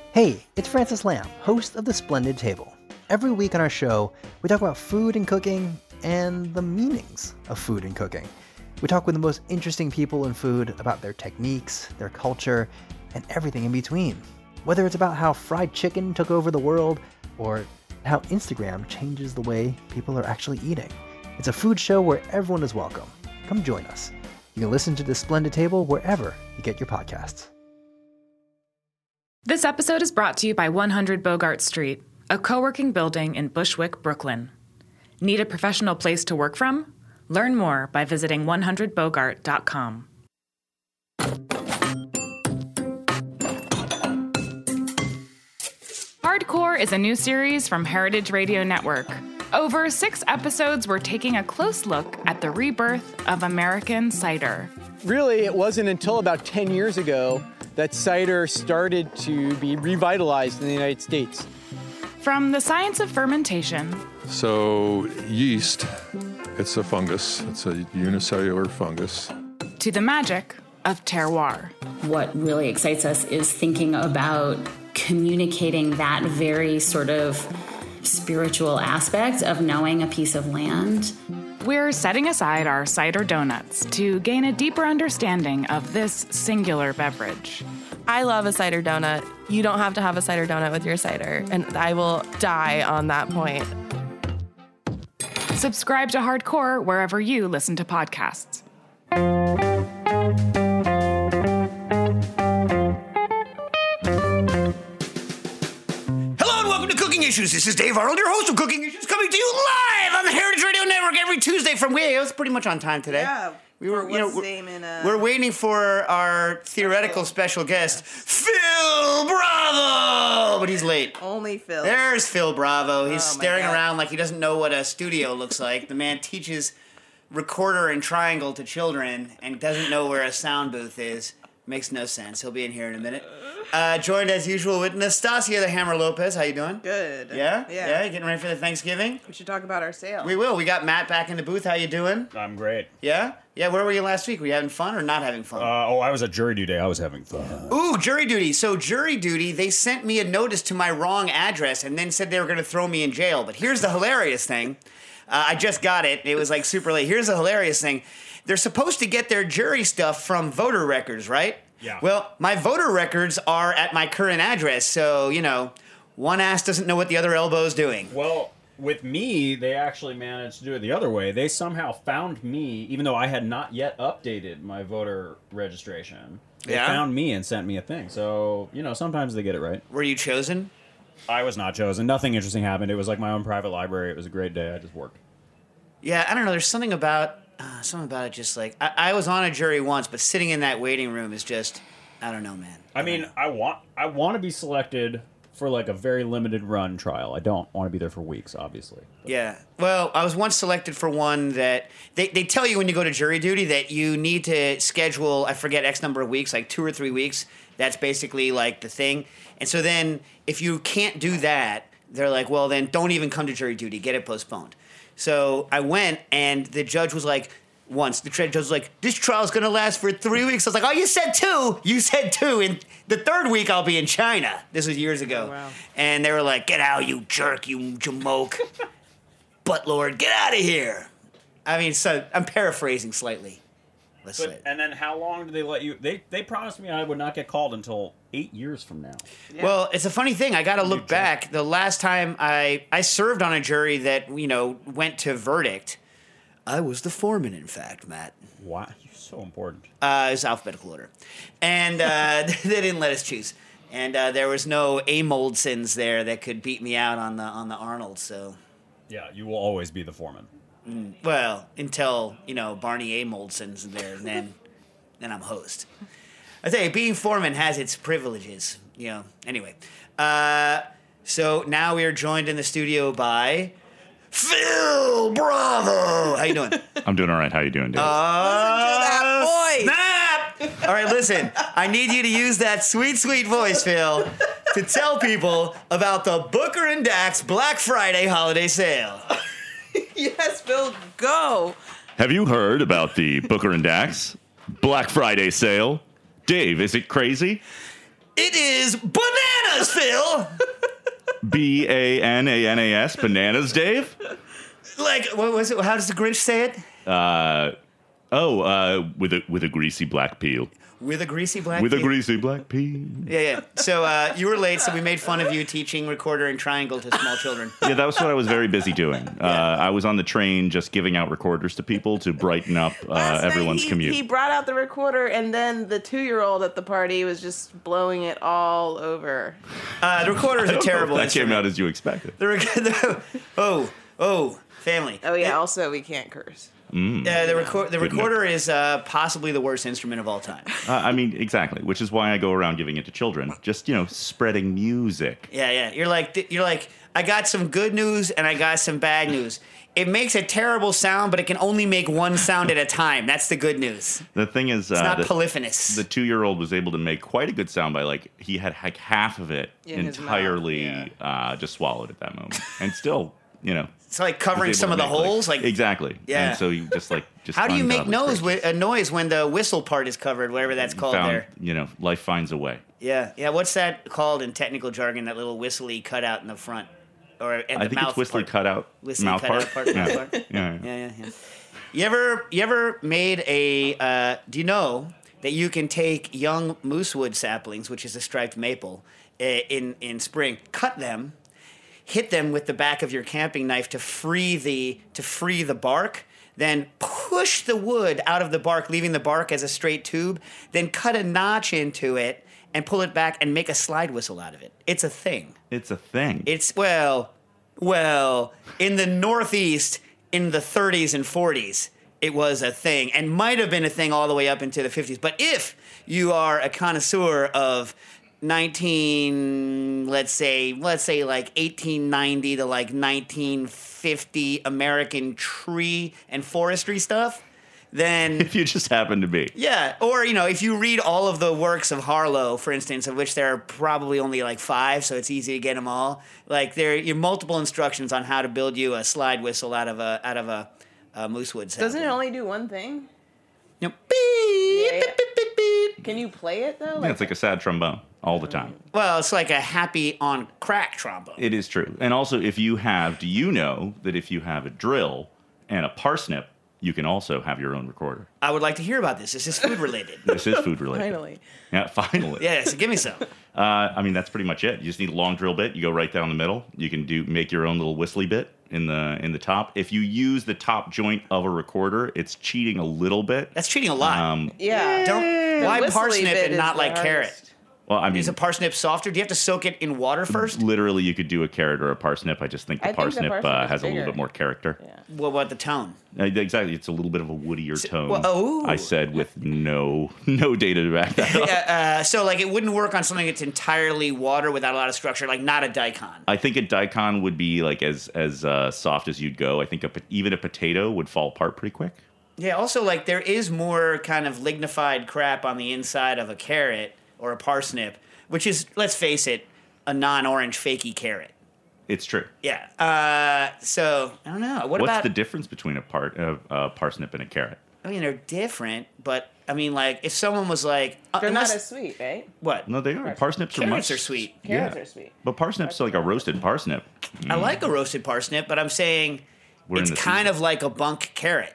Hey, it's Francis Lamb, host of The Splendid Table. Every week on our show, we talk about food and cooking and the meanings of food and cooking. We talk with the most interesting people in food about their techniques, their culture, and everything in between. Whether it's about how fried chicken took over the world or how Instagram changes the way people are actually eating. It's a food show where everyone is welcome. Come join us. You can listen to The Splendid Table wherever you get your podcasts. This episode is brought to you by 100 Bogart Street, a co-working building in Bushwick, Brooklyn. Need a professional place to work from? Learn more by visiting 100bogart.com. Hardcore is a new series from Heritage Radio Network. Over 6 episodes, we're taking a close look at the rebirth of American cider. Really, it wasn't until about 10 years ago that cider started to be revitalized in the United States. From the science of fermentation. So yeast, it's a fungus. It's a unicellular fungus. To the magic of terroir. What really excites us is thinking about communicating that very sort of spiritual aspect of knowing a piece of land. We're setting aside our cider donuts to gain a deeper understanding of this singular beverage. I love a cider donut. You don't have to have a cider donut with your cider, and I will die on that point. Subscribe to Hardcore wherever you listen to podcasts. Issues. This is Dave Arnold, your host of Cooking Issues, coming to you live on the Heritage Radio Network every Tuesday from it was pretty much on time today. Yeah. We're waiting for our theoretical special guest, Phil Bravo, but he's late. Only Phil. There's Phil Bravo. He's staring around like he doesn't know what a studio looks like. The man teaches recorder and triangle to children and doesn't know where a sound booth is. Makes no sense. He'll be in here in a minute. Joined as usual with Nastasia the Hammer Lopez. How you doing? Good. Yeah? Yeah. You getting ready for the Thanksgiving? We should talk about our sale. We will. We got Matt back in the booth. How you doing? I'm great. Yeah? Yeah, where were you last week? Were you having fun or not having fun? I was at jury duty. I was having fun. Ooh, jury duty. So jury duty, they sent me a notice to my wrong address and then said they were going to throw me in jail. But here's the hilarious thing. I just got it. It was like super late. Here's the hilarious thing. They're supposed to get their jury stuff from voter records, right? Yeah. Well, my voter records are at my current address, so, one ass doesn't know what the other elbow's doing. Well, with me, they actually managed to do it the other way. They somehow found me, even though I had not yet updated my voter registration. They found me and sent me a thing. So, sometimes they get it right. Were you chosen? I was not chosen. Nothing interesting happened. It was like my own private library. It was a great day. I just worked. Yeah, I don't know. There's something about it just like... I was on a jury once, but sitting in that waiting room is just... I don't know, man. I want to be selected for like a very limited run trial. I don't want to be there for weeks, obviously. But. Yeah. Well, I was once selected for one that... They tell you when you go to jury duty that you need to schedule, I forget, X number of weeks, like 2 or 3 weeks. That's basically like the thing. And so then if you can't do that, they're like, well, then don't even come to jury duty. Get it postponed. So I went, and the judge was like, the judge was like, this trial's going to last for 3 weeks. I was like, oh, you said 2. You said 2. And the 3rd week, I'll be in China. This was years ago. Oh, wow. And they were like, get out, you jerk, you jamoke. Butt lord, get out of here. So I'm paraphrasing slightly. And then how long did they let you... They promised me I would not get called until 8 years from now. Yeah. Well, it's a funny thing. I got to look back. The last time I served on a jury that, went to verdict, I was the foreman, in fact, Matt. Why? You're so important. It was alphabetical order. And they didn't let us choose. And there was no Amoldsons there that could beat me out on the Arnold, so... Yeah, you will always be the foreman. Well, until, Barney Amoldson's there, and then I'm host. I tell you, being foreman has its privileges, Anyway, so now we are joined in the studio by Phil Bravo. How you doing? I'm doing all right. How you doing, Dave? Listen to that voice. Snap! All right, listen. I need you to use that sweet, sweet voice, Phil, to tell people about the Booker and Dax Black Friday holiday sale. Yes, Phil, go. Have you heard about the Booker and Dax Black Friday sale? Dave, is it crazy? It is bananas, Phil! Phil. Bananas, bananas, Dave? Like, what was it? How does the Grinch say it? With a greasy black peel. With a greasy black With peel? a greasy black peel. Yeah. So you were late, so we made fun of you teaching recorder and triangle to small children. Yeah, that was what I was very busy doing. I was on the train just giving out recorders to people to brighten up everyone's commute. He brought out the recorder, and then the 2-year-old at the party was just blowing it all over. The recorder is a terrible That instrument. came out as you expected. Family. Oh, yeah, also, we can't curse. The recorder is possibly the worst instrument of all time. I mean, exactly, which is why I go around giving it to children. Just, spreading music. Yeah. You're like, I got some good news and I got some bad news. It makes a terrible sound, but it can only make one sound at a time. That's the good news. The thing is, it's not polyphonous. The 2-year-old was able to make quite a good sound by he had half of it in entirely just swallowed at that moment, and still, It's like covering some of the holes. Exactly. Yeah. And so you just How do you make noise when the whistle part is covered, whatever that's called there? Life finds a way. Yeah. What's that called in technical jargon? That little whistly cutout in the front, or at the mouth. I think it's whistly cutout. Whistly mouth cutout part. Mouth part. Yeah. You ever made a? Do you know that you can take young moosewood saplings, which is a striped maple, in spring, cut them, hit them with the back of your camping knife to free the bark, then push the wood out of the bark, leaving the bark as a straight tube, then cut a notch into it and pull it back and make a slide whistle out of it. It's a thing. It's a thing. It's, well, in the Northeast in the 30s and 40s, it was a thing, and might have been a thing all the way up into the 50s. But if you are a connoisseur of let's say like 1890 to like 1950 American tree and forestry stuff, then if you just happen to be. Yeah, or if you read all of the works of Harlow, for instance, of which there are probably only like 5, so it's easy to get them all. Like you're multiple instructions on how to build you a slide whistle out of a moosewood sapling. Doesn't it only do one thing? Beep, Yeah. beep, beep, beep, beep. Can you play it though? Yeah, it's like a sad trombone all the time. Well, it's like a happy on crack trombone. It is true. And also, do you know that if you have a drill and a parsnip, you can also have your own recorder? I would like to hear about this. This is food related. This is food related. Finally. Yeah, finally. Yeah, so give me some. That's pretty much it. You just need a long drill bit. You go right down the middle. You can make your own little whistly bit in the top. If you use the top joint of a recorder, it's cheating a little bit. That's cheating a lot. Yeah. Why whistly parsnip bit and is not the like hardest. carrot? Well, I mean, Is a parsnip softer? Do you have to soak it in water first? Literally, you could do a carrot or a parsnip. I just think the parsnip has a little bit more character. Yeah. What about the tone? Exactly. It's a little bit of a woodier tone. ooh. I said with no data to back that up. So like it wouldn't work on something that's entirely water without a lot of structure, like not a daikon. I think a daikon would be like as soft as you'd go. I think even a potato would fall apart pretty quick. Yeah, also like there is more kind of lignified crap on the inside of a carrot or a parsnip, which is, let's face it, a non-orange fakey carrot. It's true. Yeah. So I don't know. What's the difference between a parsnip and a carrot? I mean, they're different, but I mean, like if someone was like, They're not as sweet, right? What? No, they are. Parsnips are Carrots much. are sweet. Carrots are sweet. But parsnips are like a roasted parsnip. I like a roasted parsnip, but I'm saying We're it's in the kind season. of like a bunk carrot.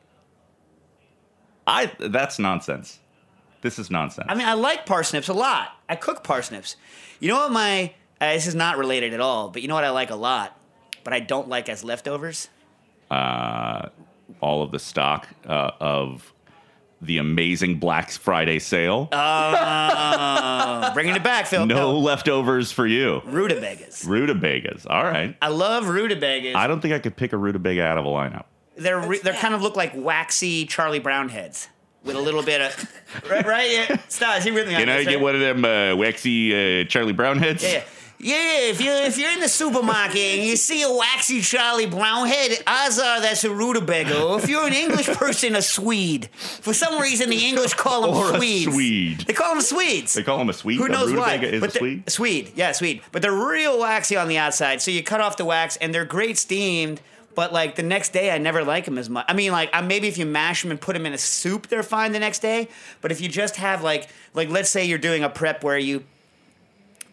That's nonsense. This is nonsense. I mean, I like parsnips a lot. I cook parsnips. You know what this is not related at all, but you know what I like a lot, but I don't like as leftovers? All of the stock of the amazing Black Friday sale. Bringing it back, Phil. No leftovers for you. Rutabagas. Rutabagas. All right. I love rutabagas. I don't think I could pick a rutabaga out of a lineup. They're kind of look like waxy Charlie Brown heads with a little bit of right. Yeah. Stop. Is he with me? Can I get one of them waxy Charlie Brown heads? Yeah. If you're in the supermarket and you see a waxy Charlie Brown head, odds are that's a rutabaga. Or if you're an English person, a Swede. For some reason, the English call them Or Swedes. a Swede. They call them Swedes. They call them a Swede? Who knows a why? rutabaga is a Swede? Swede. Yeah, Swede. But they're real waxy on the outside. So you cut off the wax, and they're great steamed. But, like, the next day, I never like them as much. I mean, like, maybe if you mash them and put them in a soup, they're fine the next day. But if you just have, like let's say you're doing a prep where you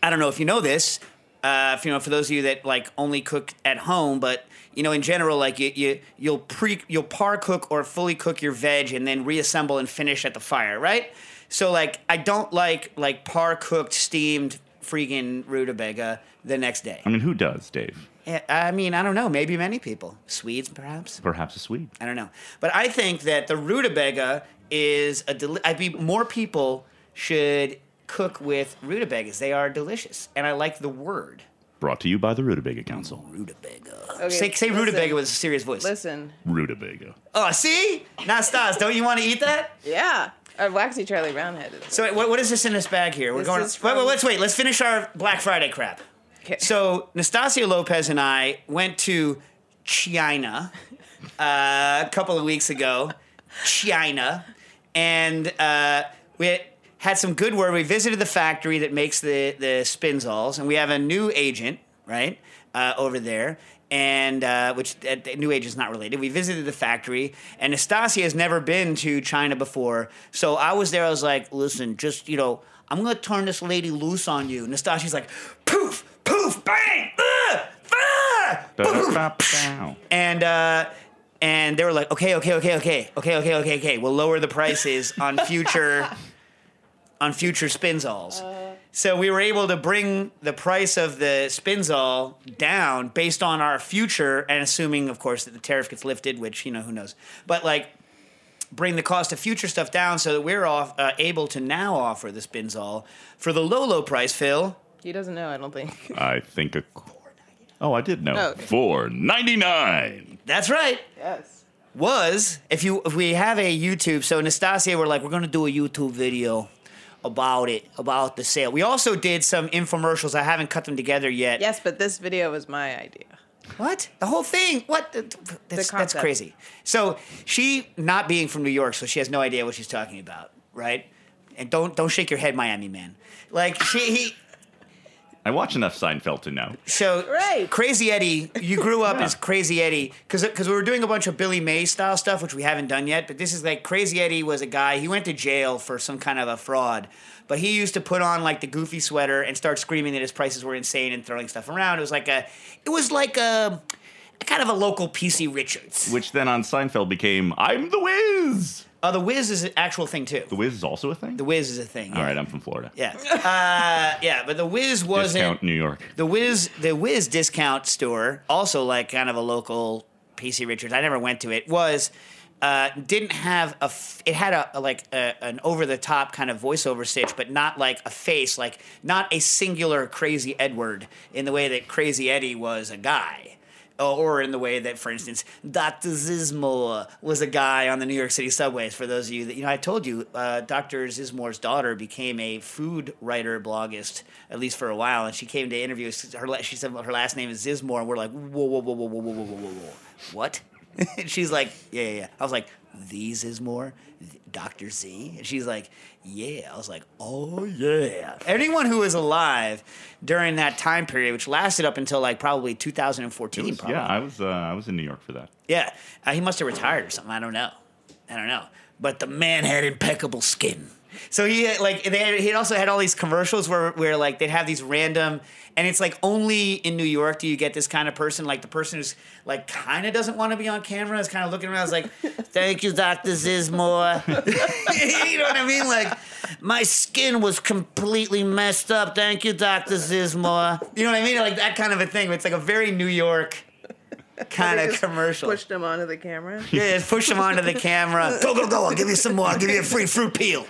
I don't know if you know this, for those of you that like only cook at home, but in general, like you'll par cook or fully cook your veg and then reassemble and finish at the fire, right? So like I don't like par cooked steamed freaking rutabaga the next day. I mean, who does, Dave? I mean, I don't know. Maybe many people. Swedes, perhaps. Perhaps a Swede. I don't know. But I think that the rutabaga is more people should cook with rutabagas. They are delicious, and I like the word. Brought to you by the Rutabaga Council. Rutabaga. Okay, say rutabaga with a serious voice. Listen. Rutabaga. Oh, see? Nastas, don't you want to eat that? Yeah. A waxy Charlie Brown head. So what is this in this bag here? This Going. is from- Let's wait. Let's finish our Black Friday crap. Okay. So Nastasia Lopez and I went to China a couple of weeks ago. China. And we had some good word. We visited the factory that makes the Spinzalls, and we have a new agent, right, over there, and which the new agent's not related. We visited the factory, and Nastasia has never been to China before, so I was there. I was like, listen, just, I'm going to turn this lady loose on you. Nastasia's like, poof, poof, bang, and they were like, okay, we'll lower the prices on future Spinzalls. So we were able to bring the price of the Spinzall down based on our future, and assuming, of course, that the tariff gets lifted, which, who knows. But, bring the cost of future stuff down so that we're able to now offer the Spinzall for the low price, Phil. He doesn't know, I don't think. I think I did know. Oh, okay. $4.99. That's right. Yes. If we have a YouTube, so Nastasia, we're going to do a YouTube video about the sale. We also did some infomercials. I haven't cut them together yet. Yes, but this video was my idea. What? The whole thing? What? That's crazy. So she, not being from New York, so she has no idea what she's talking about, right? And don't shake your head, Miami man. I watch enough Seinfeld to know. So, right. Crazy Eddie, you grew up as Crazy Eddie, because we were doing a bunch of Billy Mays style stuff, which we haven't done yet, but this is Crazy Eddie was a guy, he went to jail for some kind of a fraud, but he used to put on the goofy sweater and start screaming that his prices were insane and throwing stuff around. It was like a kind of a local PC Richards. Which then on Seinfeld became, I'm the Wiz! The Wiz is an actual thing, too. The Wiz is also a thing? The Wiz is a thing, yeah. All right, I'm from Florida. Yeah. But the Wiz wasn't... Discount New York. The Wiz discount store, also kind of a local PC Richards, I never went to it, didn't have it had an over-the-top kind of voiceover stitch, but not a face, not a singular Crazy Edward in the way that Crazy Eddie was a guy. Or in the way that, for instance, Dr. Zizmore was a guy on the New York City subways. For those of you that, I told you, Dr. Zizmore's daughter became a food writer bloggist, at least for a while, and she came to interview. She said her last name is Zizmore, and we're like, whoa, what? And she's like, yeah. I was like, the Zizmore? Dr. Z? And she's like, yeah. I was like, oh, yeah. Anyone who was alive during that time period, which lasted up until probably 2014. Probably. Yeah, I was in New York for that. Yeah. He must have retired or something. I don't know. But the man had impeccable skin. So he he also had all these commercials where they'd have these random, and it's only in New York do you get this kind of person, the person who's kind of doesn't want to be on camera, is kind of looking around, is like, thank you, Dr. Zizmore. You know what I mean? My skin was completely messed up. Thank you, Dr. Zizmore. You know what I mean? That kind of a thing. It's a very New York kind of commercial. Pushed him onto the camera. Yeah, push him onto the camera. Go! I'll give you some more. I'll give you a free fruit peel.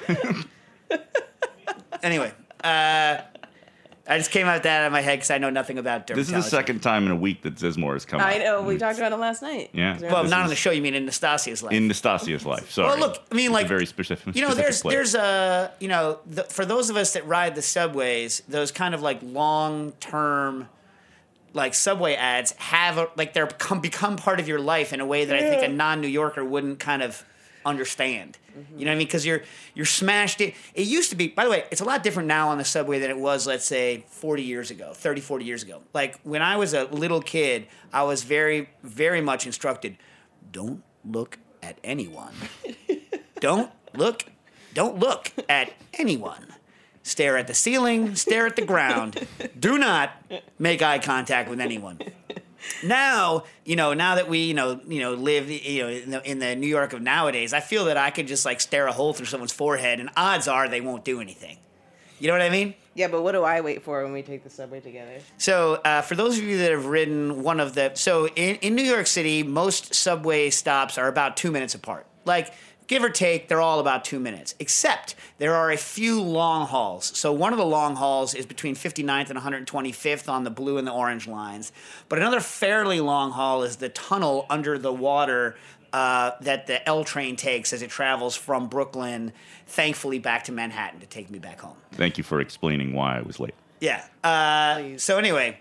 Anyway, I just came out that out of my head because I know nothing about dermatology. This is the second time in a week that Zizmore has come up. I know. We talked about it last night. Yeah. Well, not on the show. You mean in Nastasia's life? In Nastasia's life. Sorry. Well, look. I mean, it's a very specific. There's place. for those of us that ride the subways, those kind of long-term subway ads have they're become part of your life in a way that I think a non-New Yorker wouldn't kind of understand. Mm-hmm. You know what I mean? Because you're smashed in. It used to be, by the way, it's a lot different now on the subway than it was, let's say, 40 years ago. When I was a little kid, I was very, very much instructed, don't look at anyone. Don't look at anyone. stare at the ceiling, stare at the ground. Do not make eye contact with anyone. Now, now that we, live, in the New York of nowadays, I feel that I could just like stare a hole through someone's forehead, and odds are they won't do anything. You know what I mean? Yeah, but what do I wait for when we take the subway together? So, for those of you that have ridden in New York City, most subway stops are about 2 minutes apart. Like, give or take, they're all about 2 minutes, except there are a few long hauls. So one of the long hauls is between 59th and 125th on the blue and the orange lines. But another fairly long haul is the tunnel under the water that the L train takes as it travels from Brooklyn, thankfully back to Manhattan to take me back home. Thank you for explaining why I was late. Yeah. So anyway,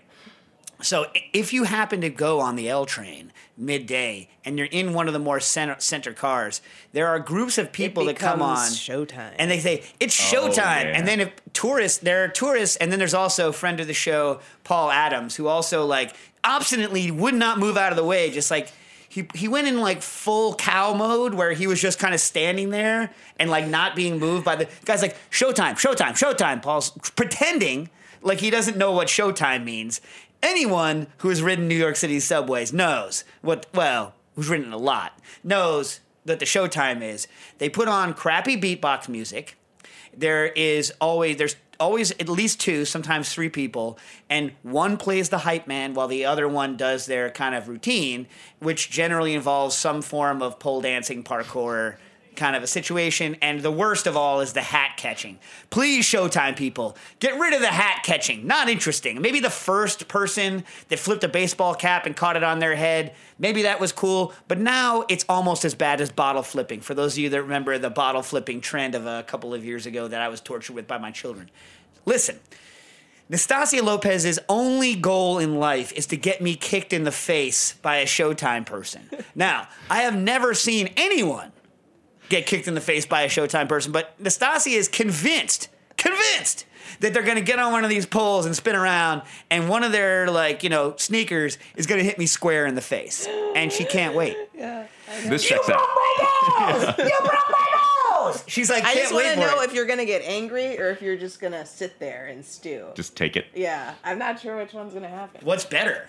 if you happen to go on the L train midday and you're in one of the more center cars, there are groups of people that come on. Showtime. And they say, it's showtime. Yeah. And then there are tourists, and then there's also a friend of the show, Paul Adams, who also like obstinately would not move out of the way, just like he went in like full cow mode where he was just kind of standing there and like not being moved by the guy's like, showtime, showtime, showtime. Paul's pretending like he doesn't know what showtime means. Anyone who has ridden New York City subways knows who's ridden a lot, knows that the showtime is. They put on crappy beatbox music. There's always at least two, sometimes three people, and one plays the hype man while the other one does their kind of routine, which generally involves some form of pole dancing, parkour kind of a situation. And the worst of all is the hat catching. Please, Showtime people, get rid of the hat catching. Not interesting. Maybe the first person that flipped a baseball cap and caught it on their head, maybe that was cool. But now it's almost as bad as bottle flipping. For those of you that remember the bottle flipping trend of a couple of years ago that I was tortured with by my children. Listen, Nastasia Lopez's only goal in life is to get me kicked in the face by a Showtime person. Now, I have never seen anyone get kicked in the face by a Showtime person, but Nastasia is convinced that they're going to get on one of these poles and spin around, and one of their sneakers is going to hit me square in the face, and she can't wait. Yeah, This checks out. You broke my nose! She's like, I can't just wait want to for know it. if you're going to get angry or if you're just going to sit there and stew. Just take it. Yeah, I'm not sure which one's going to happen. What's better?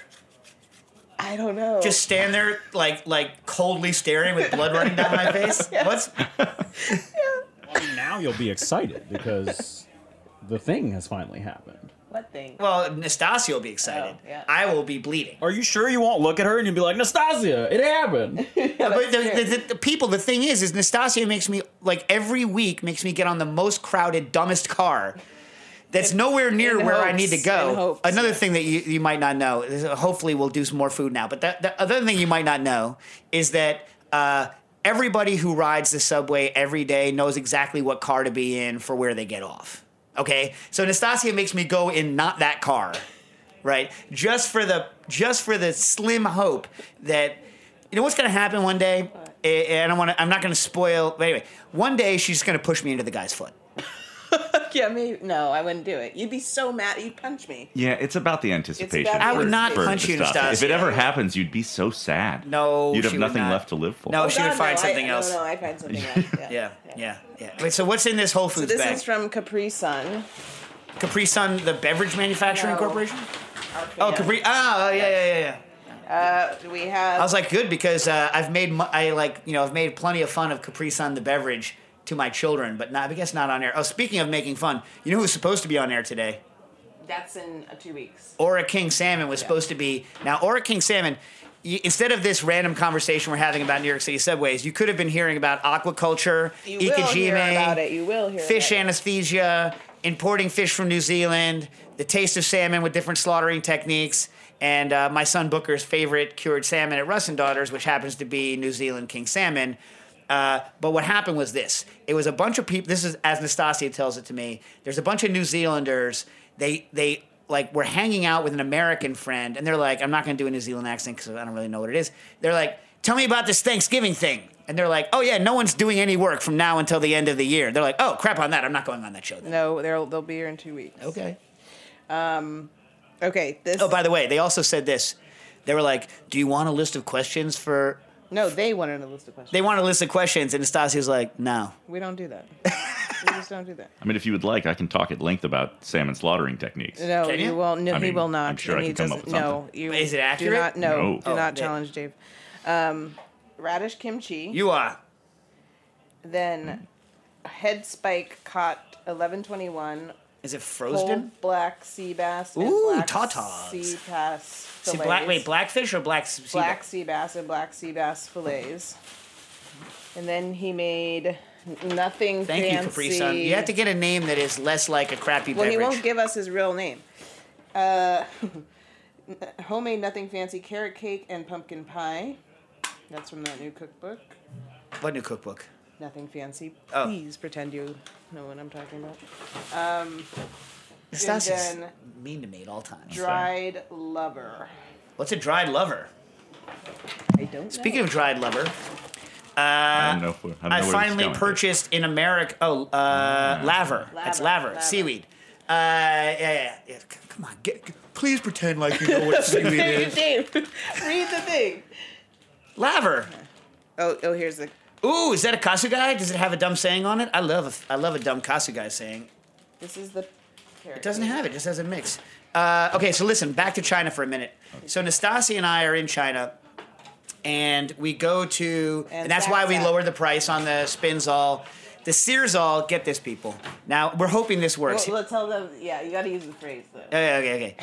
I don't know. Just stand there like coldly staring with blood running down my face? Yeah. What's... Well, now you'll be excited because the thing has finally happened. What thing? Well, Nastasia will be excited. Oh, yeah. I will be bleeding. Are you sure you won't look at her and you'll be like, Nastasia, it happened? But the people, the thing is Nastasia makes me, like, every week makes me get on the most crowded, dumbest car that's nowhere near where I need to go. Another thing that you might not know, is, hopefully we'll do some more food now, but the other thing you might not know is that everybody who rides the subway every day knows exactly what car to be in for where they get off. Okay? So Nastasia makes me go in not that car, right? Just for the slim hope that, you know what's going to happen one day? And I'm not going to spoil, but anyway, one day she's going to push me into the guy's foot. Yeah, no, I wouldn't do it. You'd be so mad. You'd punch me. Yeah, it's about the anticipation. It's about I would not punch you, Nastasia. If it ever happens, you'd be so sad. No, you'd have she would nothing not. left to live for. No, she would find something else. No, I'd find something else. Yeah. Wait, so what's in this Whole So Foods this bag? is from Capri Sun. Capri Sun, the beverage manufacturing No. corporation? Our Oh, fan. Capri. Oh, yeah. We have. I was like, good, because I've made plenty of fun of Capri Sun, the beverage, to my children, but I guess not on air. Oh, speaking of making fun, you know who's supposed to be on air today? That's in 2 weeks. Aura King Salmon was supposed to be. Now, Aura King Salmon, instead of this random conversation we're having about New York City subways, you could have been hearing about aquaculture, You will hear about it. You will hear fish about it. anesthesia, importing fish from New Zealand, the taste of salmon with different slaughtering techniques, and my son Booker's favorite cured salmon at Russ and Daughters, which happens to be New Zealand King Salmon. But what happened was this. It was a bunch of people. This is, as Nastasia tells it to me, there's a bunch of New Zealanders. They were hanging out with an American friend, and they're like, I'm not going to do a New Zealand accent because I don't really know what it is. They're like, tell me about this Thanksgiving thing. And they're like, oh, yeah, no one's doing any work from now until the end of the year. They're like, oh, crap on that. I'm not going on that show then. No, they'll be here in 2 weeks. Okay. Okay. This. Oh, by the way, they also said this. They were like, do you want a list of questions for... No, they wanted a list of questions. They want a list of questions, and Nastasia was like, no. We don't do that. We just don't do that. I mean, if you would like, I can talk at length about salmon slaughtering techniques. No, Can you? you won't. No, I he mean, will not. I'm sure I And can he come up with doesn't- something. No, you Is it do accurate? not. No. Do not Oh, challenge Dave. Radish kimchi. You are. Then head spike caught 1121. Is it Whole frozen? black sea bass. and Ooh, black tatas. Sea bass See, fillets. blackfish or black Black sea bass and black sea bass fillets. And then he made nothing Thank fancy. you, Capri Sun. You have to get a name that is less like a crappy Well, beverage. he won't give us his real name. Homemade nothing fancy carrot cake and pumpkin pie. That's from that new cookbook. What new cookbook? Nothing fancy. Oh. Please pretend you know what I'm talking about. Stasi's then mean to me at all times. Dried lover. What's a dried lover? I don't know. Speaking of dried lover, I don't know. I finally purchased in America. Laver. That's laver. Laver. Seaweed. Yeah. Come on, please pretend like you know what seaweed is. Dave, read the thing. Laver. Oh, here's the. Ooh, is that a Kasugai? Does it have a dumb saying on it? I love a dumb Kasugai saying. This is the. It doesn't have it. It just has a mix. Okay, so listen, back to China for a minute. So Nastasi and I are in China, and we go to, and that's why we lowered the price on the Spinzall. The Searzall, get this, people. Now, we're hoping this works. Well, let's tell them. Yeah, you got to use the phrase though. Okay.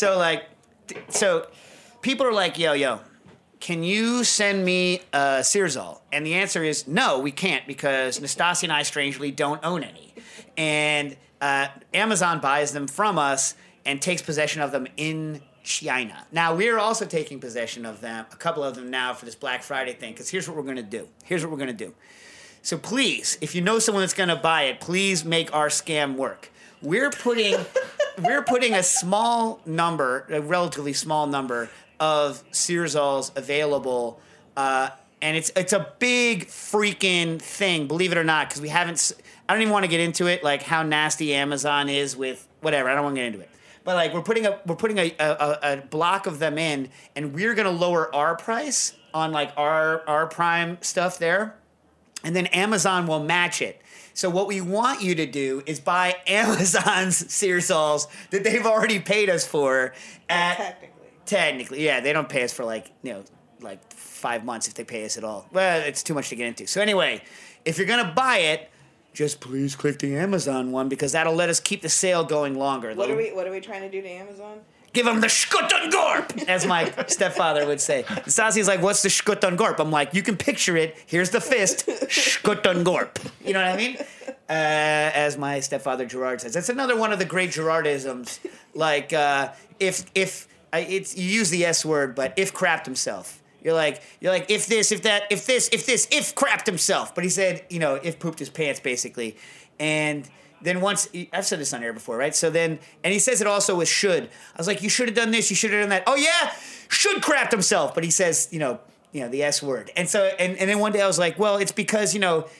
So people are like, yo, can you send me a Searzall? And the answer is no, we can't, because Nastasi and I strangely don't own any. And Amazon buys them from us and takes possession of them in China. Now, we're also taking possession of them, a couple of them now for this Black Friday thing, because here's what we're going to do. So please, if you know someone that's going to buy it, please make our scam work. We're putting a small number, a relatively small number of Searzalls available, and it's a big freaking thing, believe it or not, because I don't even want to get into it, like how nasty Amazon is with whatever. I don't want to get into it. But like we're putting a block of them in, and we're gonna lower our price on like our Prime stuff there, and then Amazon will match it. So what we want you to do is buy Amazon's Searzalls that they've already paid us for. Technically, yeah, they don't pay us for like 5 months if they pay us at all. Well, it's too much to get into. So anyway, if you're gonna buy it, just please click the Amazon one, because that'll let us keep the sale going longer. What are we trying to do to Amazon? Give them the Shkutun Gorp, as my stepfather would say. Stasi's like, what's the Shkutun Gorp? I'm like, you can picture it. Here's the fist. Shkutun Gorp. You know what I mean? As my stepfather Gerard says. That's another one of the great Gerardisms. Like, you use the S word, but if crapped himself. You're like, if this, if that, if this, if crapped himself. But he said, if pooped his pants, basically. And then once, I've said this on air before, right? So then, and he says it also with should. I was like, you should have done this, you should have done that. Oh yeah, should crapped himself. But he says, the S word. And so, and then one day I was like, well, it's because,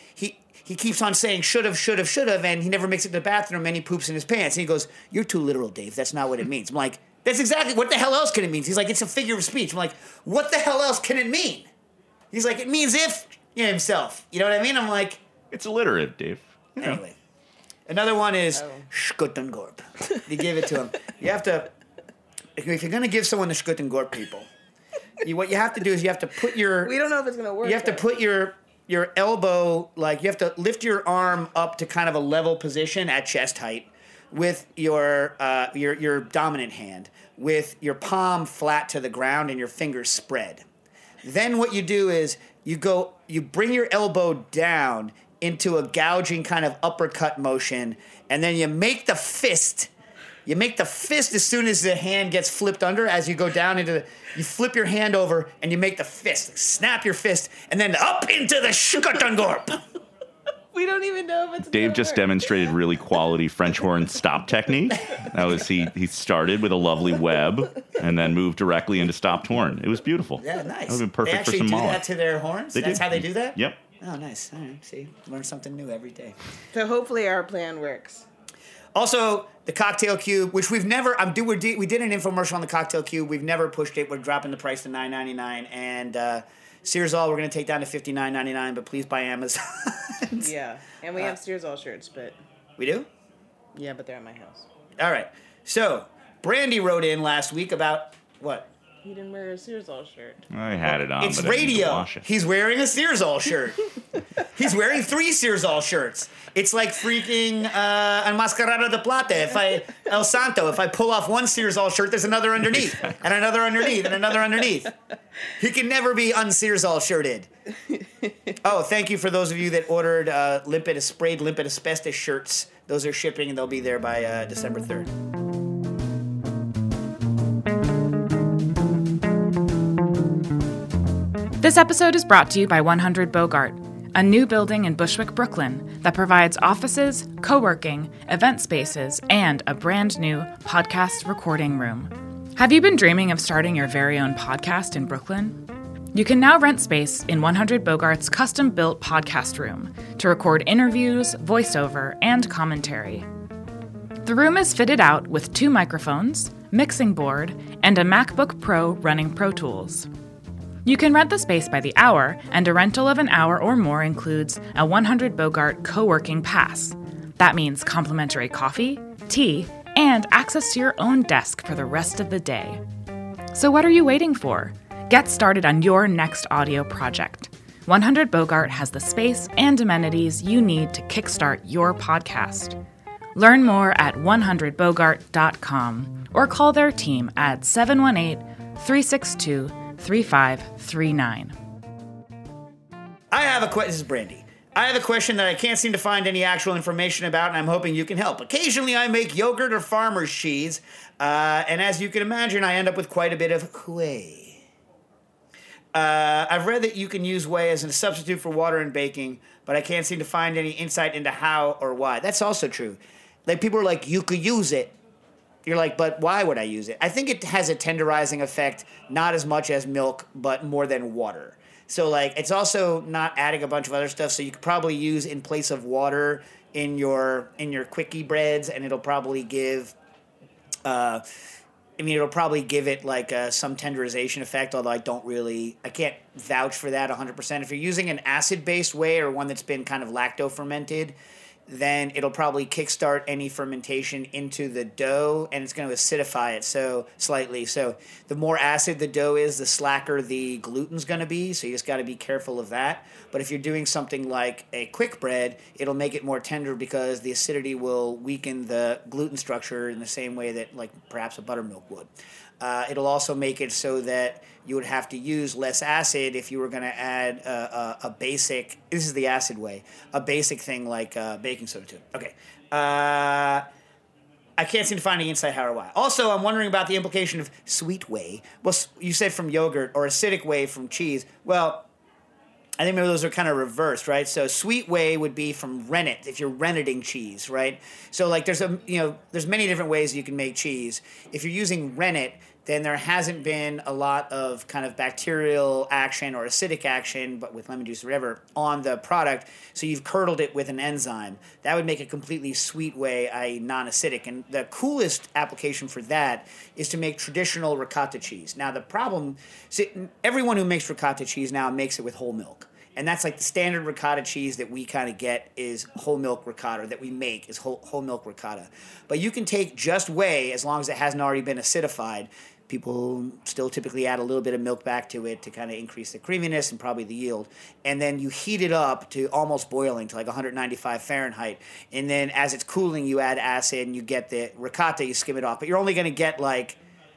he keeps on saying should have, and he never makes it to the bathroom and he poops in his pants. And he goes, you're too literal, Dave. That's not what it means. I'm like, that's exactly, what the hell else can it mean? He's like, it's a figure of speech. I'm like, what the hell else can it mean? He's like, it means if, himself. You know what I mean? I'm like, it's alliterative, Dave. Anyway. Another one is Shkutun Gorp. You give it to him. You have to, if you're going to give someone the Shkutun Gorp, people, what you have to do is you have to put your... We don't know if it's going to work. You have to put your elbow, like you have to lift your arm up to kind of a level position at chest height with your dominant hand, with your palm flat to the ground and your fingers spread. Then what you do is you bring your elbow down into a gouging kind of uppercut motion, and then you make the fist. You make the fist as soon as the hand gets flipped under. As you go down you flip your hand over and you make the fist. Snap your fist, and then up into the Shkutun Gorp. We don't even know if it's Dave just demonstrated really quality French horn stop technique. That was he started with a lovely web and then moved directly into stopped horn. It was beautiful. Yeah, nice. That would have been perfect for some They actually do that to their horns? That's how they do that? Yep. Oh, nice. All right. See, learn something new every day. So hopefully our plan works. Also, the Cocktail Cube, which we've never, we did an infomercial on the Cocktail Cube. We've never pushed it. We're dropping the price to $9.99. And Searsall, we're going to take down to $59.99, but please buy Amazon. Yeah, and we have Searsall shirts, but... We do? Yeah, but they're at my house. All right. So, Brandy wrote in last week about, what? He didn't wear a Searsall shirt. I had it on, It's but I need to radio. wash it. He's wearing a Searsall shirt. He's wearing 3 Searsall shirts. It's like freaking Enmascarada de Plata. El Santo, if I pull off one Searsall shirt, there's another underneath, and another underneath, and another underneath. He can never be un-Searsall shirted. Oh, thank you for those of you that ordered sprayed limpet asbestos shirts. Those are shipping, and they'll be there by December 3rd. This episode is brought to you by 100 Bogart, a new building in Bushwick, Brooklyn that provides offices, co-working, event spaces, and a brand new podcast recording room. Have you been dreaming of starting your very own podcast in Brooklyn? You can now rent space in 100 Bogart's custom-built podcast room to record interviews, voiceover, and commentary. The room is fitted out with 2 microphones, mixing board, and a MacBook Pro running Pro Tools. You can rent the space by the hour, and a rental of an hour or more includes a 100 Bogart co-working pass. That means complimentary coffee, tea, and access to your own desk for the rest of the day. So what are you waiting for? Get started on your next audio project. 100 Bogart has the space and amenities you need to kickstart your podcast. Learn more at 100bogart.com or call their team at 718-362-3539. This is Brandy. I have a question that I can't seem to find any actual information about, and I'm hoping you can help. Occasionally, I make yogurt or farmer's cheese, and as you can imagine, I end up with quite a bit of whey. I've read that you can use whey as a substitute for water in baking, but I can't seem to find any insight into how or why. That's also true. Like, people are like, you could use it. You're like, but why would I use it? I think it has a tenderizing effect, not as much as milk, but more than water. So, like, it's also not adding a bunch of other stuff, so you could probably use in place of water in your quickie breads, and it'll probably give it like some tenderization effect, although I can't vouch for that 100%. If you're using an acid-based whey or one that's been kind of lacto-fermented, then it'll probably kickstart any fermentation into the dough, and it's going to acidify it slightly. So the more acid the dough is, the slacker the gluten's going to be, so you just got to be careful of that. But if you're doing something like a quick bread, it'll make it more tender because the acidity will weaken the gluten structure in the same way that, like, perhaps a buttermilk would. It'll also make it so that you would have to use less acid if you were going to add a basic, this is the acid way, a basic thing like baking soda to it. Okay. I can't seem to find any insight how or why. Also, I'm wondering about the implication of sweet whey. Well, you said from yogurt, or acidic whey from cheese. Well, I think maybe those are kind of reversed, right? So sweet whey would be from rennet, if you're renneting cheese, right? So, like, there's many different ways you can make cheese. If you're using rennet, then there hasn't been a lot of kind of bacterial action or acidic action, but with lemon juice or whatever, on the product. So you've curdled it with an enzyme. That would make a completely sweet whey, i.e. non-acidic. And the coolest application for that is to make traditional ricotta cheese. Now, the problem, everyone who makes ricotta cheese now makes it with whole milk. And that's like the standard ricotta cheese that we kind of get is whole milk ricotta, that we make is whole milk ricotta. But you can take just whey as long as it hasn't already been acidified. People still typically add a little bit of milk back to it to kind of increase the creaminess and probably the yield. And then you heat it up to almost boiling, to like 195 Fahrenheit. And then as it's cooling, you add acid and you get the ricotta, you skim it off. But you're only going to get like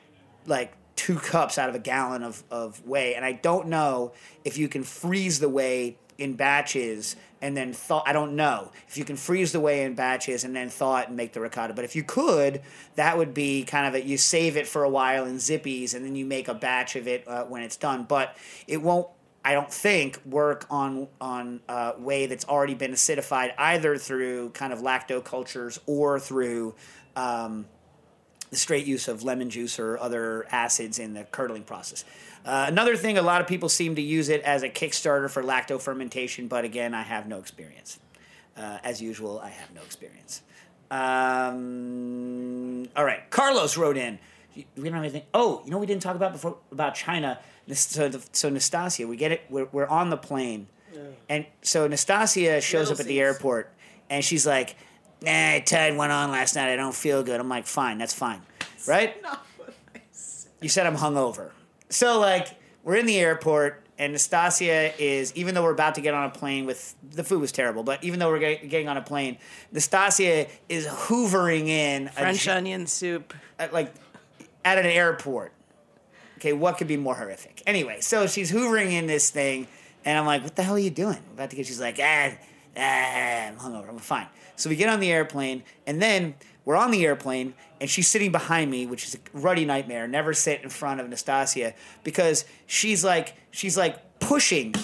2 cups out of a gallon of whey. And I don't know if you can freeze the whey in batches and then I don't know if you can freeze the whey in batches and then thaw it and make the ricotta. But if you could, that would be kind of you save it for a while in Zippies and then you make a batch of it when it's done. But it won't, I don't think, work on whey that's already been acidified either through kind of lactocultures or through the straight use of lemon juice or other acids in the curdling process. Another thing, a lot of people seem to use it as a Kickstarter for lacto fermentation, but again, I have no experience. As usual, I have no experience. All right, Carlos wrote in. We don't have anything. Oh, you know what we didn't talk about before about China. So Nastasia, we get it. We're on the plane, and so Nastasia shows up at the airport, and she's like, "Nah, I tied one on last night. I don't feel good." I'm like, "Fine, that's fine, right?" You said I'm hungover. So like we're in the airport, and Nastasia is, even though we're about to get on a plane with, the food was terrible, but even though we're getting on a plane, Nastasia is hoovering in French onion soup. Like at an airport. Okay, what could be more horrific? Anyway, so she's hoovering in this thing, and I'm like, what the hell are you doing? I'm about to get, she's like, I'm hungover. I'm fine. So we get on the airplane, and then we're on the airplane, and she's sitting behind me, which is a ruddy nightmare. Never sit in front of Nastasia, because she's like pushing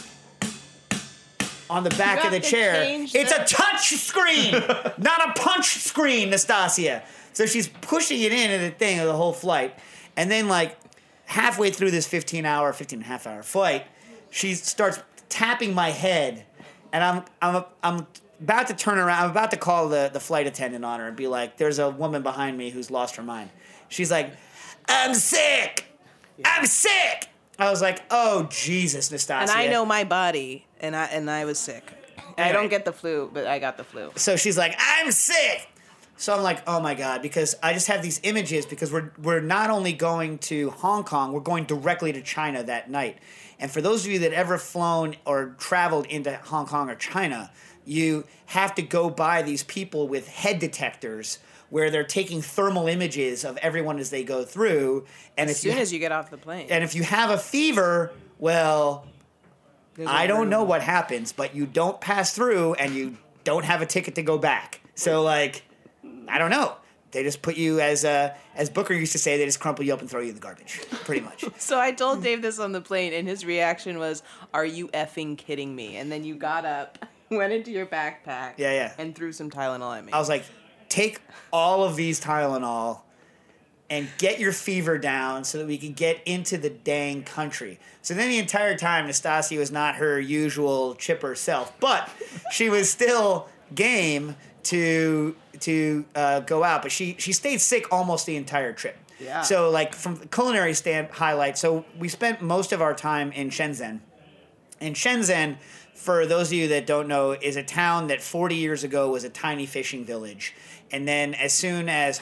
on the back of the chair. It's a touch screen, not a punch screen, Nastasia. So she's pushing it into the thing of the whole flight, and then like halfway through this 15 and a half hour flight, she starts tapping my head, and I'm about to turn around. I'm about to call the flight attendant on her and be like, "There's a woman behind me who's lost her mind." She's like, "I'm sick. I'm sick." I was like, "Oh Jesus, Nastasia." And I know my body, and I was sick. I don't get the flu, but I got the flu. So she's like, "I'm sick." So I'm like, oh my God, because I just have these images, because we're not only going to Hong Kong, we're going directly to China that night. And for those of you that ever flown or traveled into Hong Kong or China, you have to go by these people with head detectors where they're taking thermal images of everyone as they go through. And as soon as you get off the plane. And if you have a fever, well, I don't know what happens, but you don't pass through and you don't have a ticket to go back. So like, I don't know. They just put you, as Booker used to say, they just crumple you up and throw you in the garbage, pretty much. So I told Dave this on the plane, and his reaction was, "Are you effing kidding me?" And then you got up, went into your backpack, and threw some Tylenol at me. I was like, take all of these Tylenol and get your fever down so that we can get into the dang country. So then the entire time, Nastasia was not her usual chipper self, but she was still game to go out, but she stayed sick almost the entire trip. Yeah. So like from the culinary highlight, so we spent most of our time in Shenzhen. And Shenzhen, for those of you that don't know, is a town that 40 years ago was a tiny fishing village. And then as soon as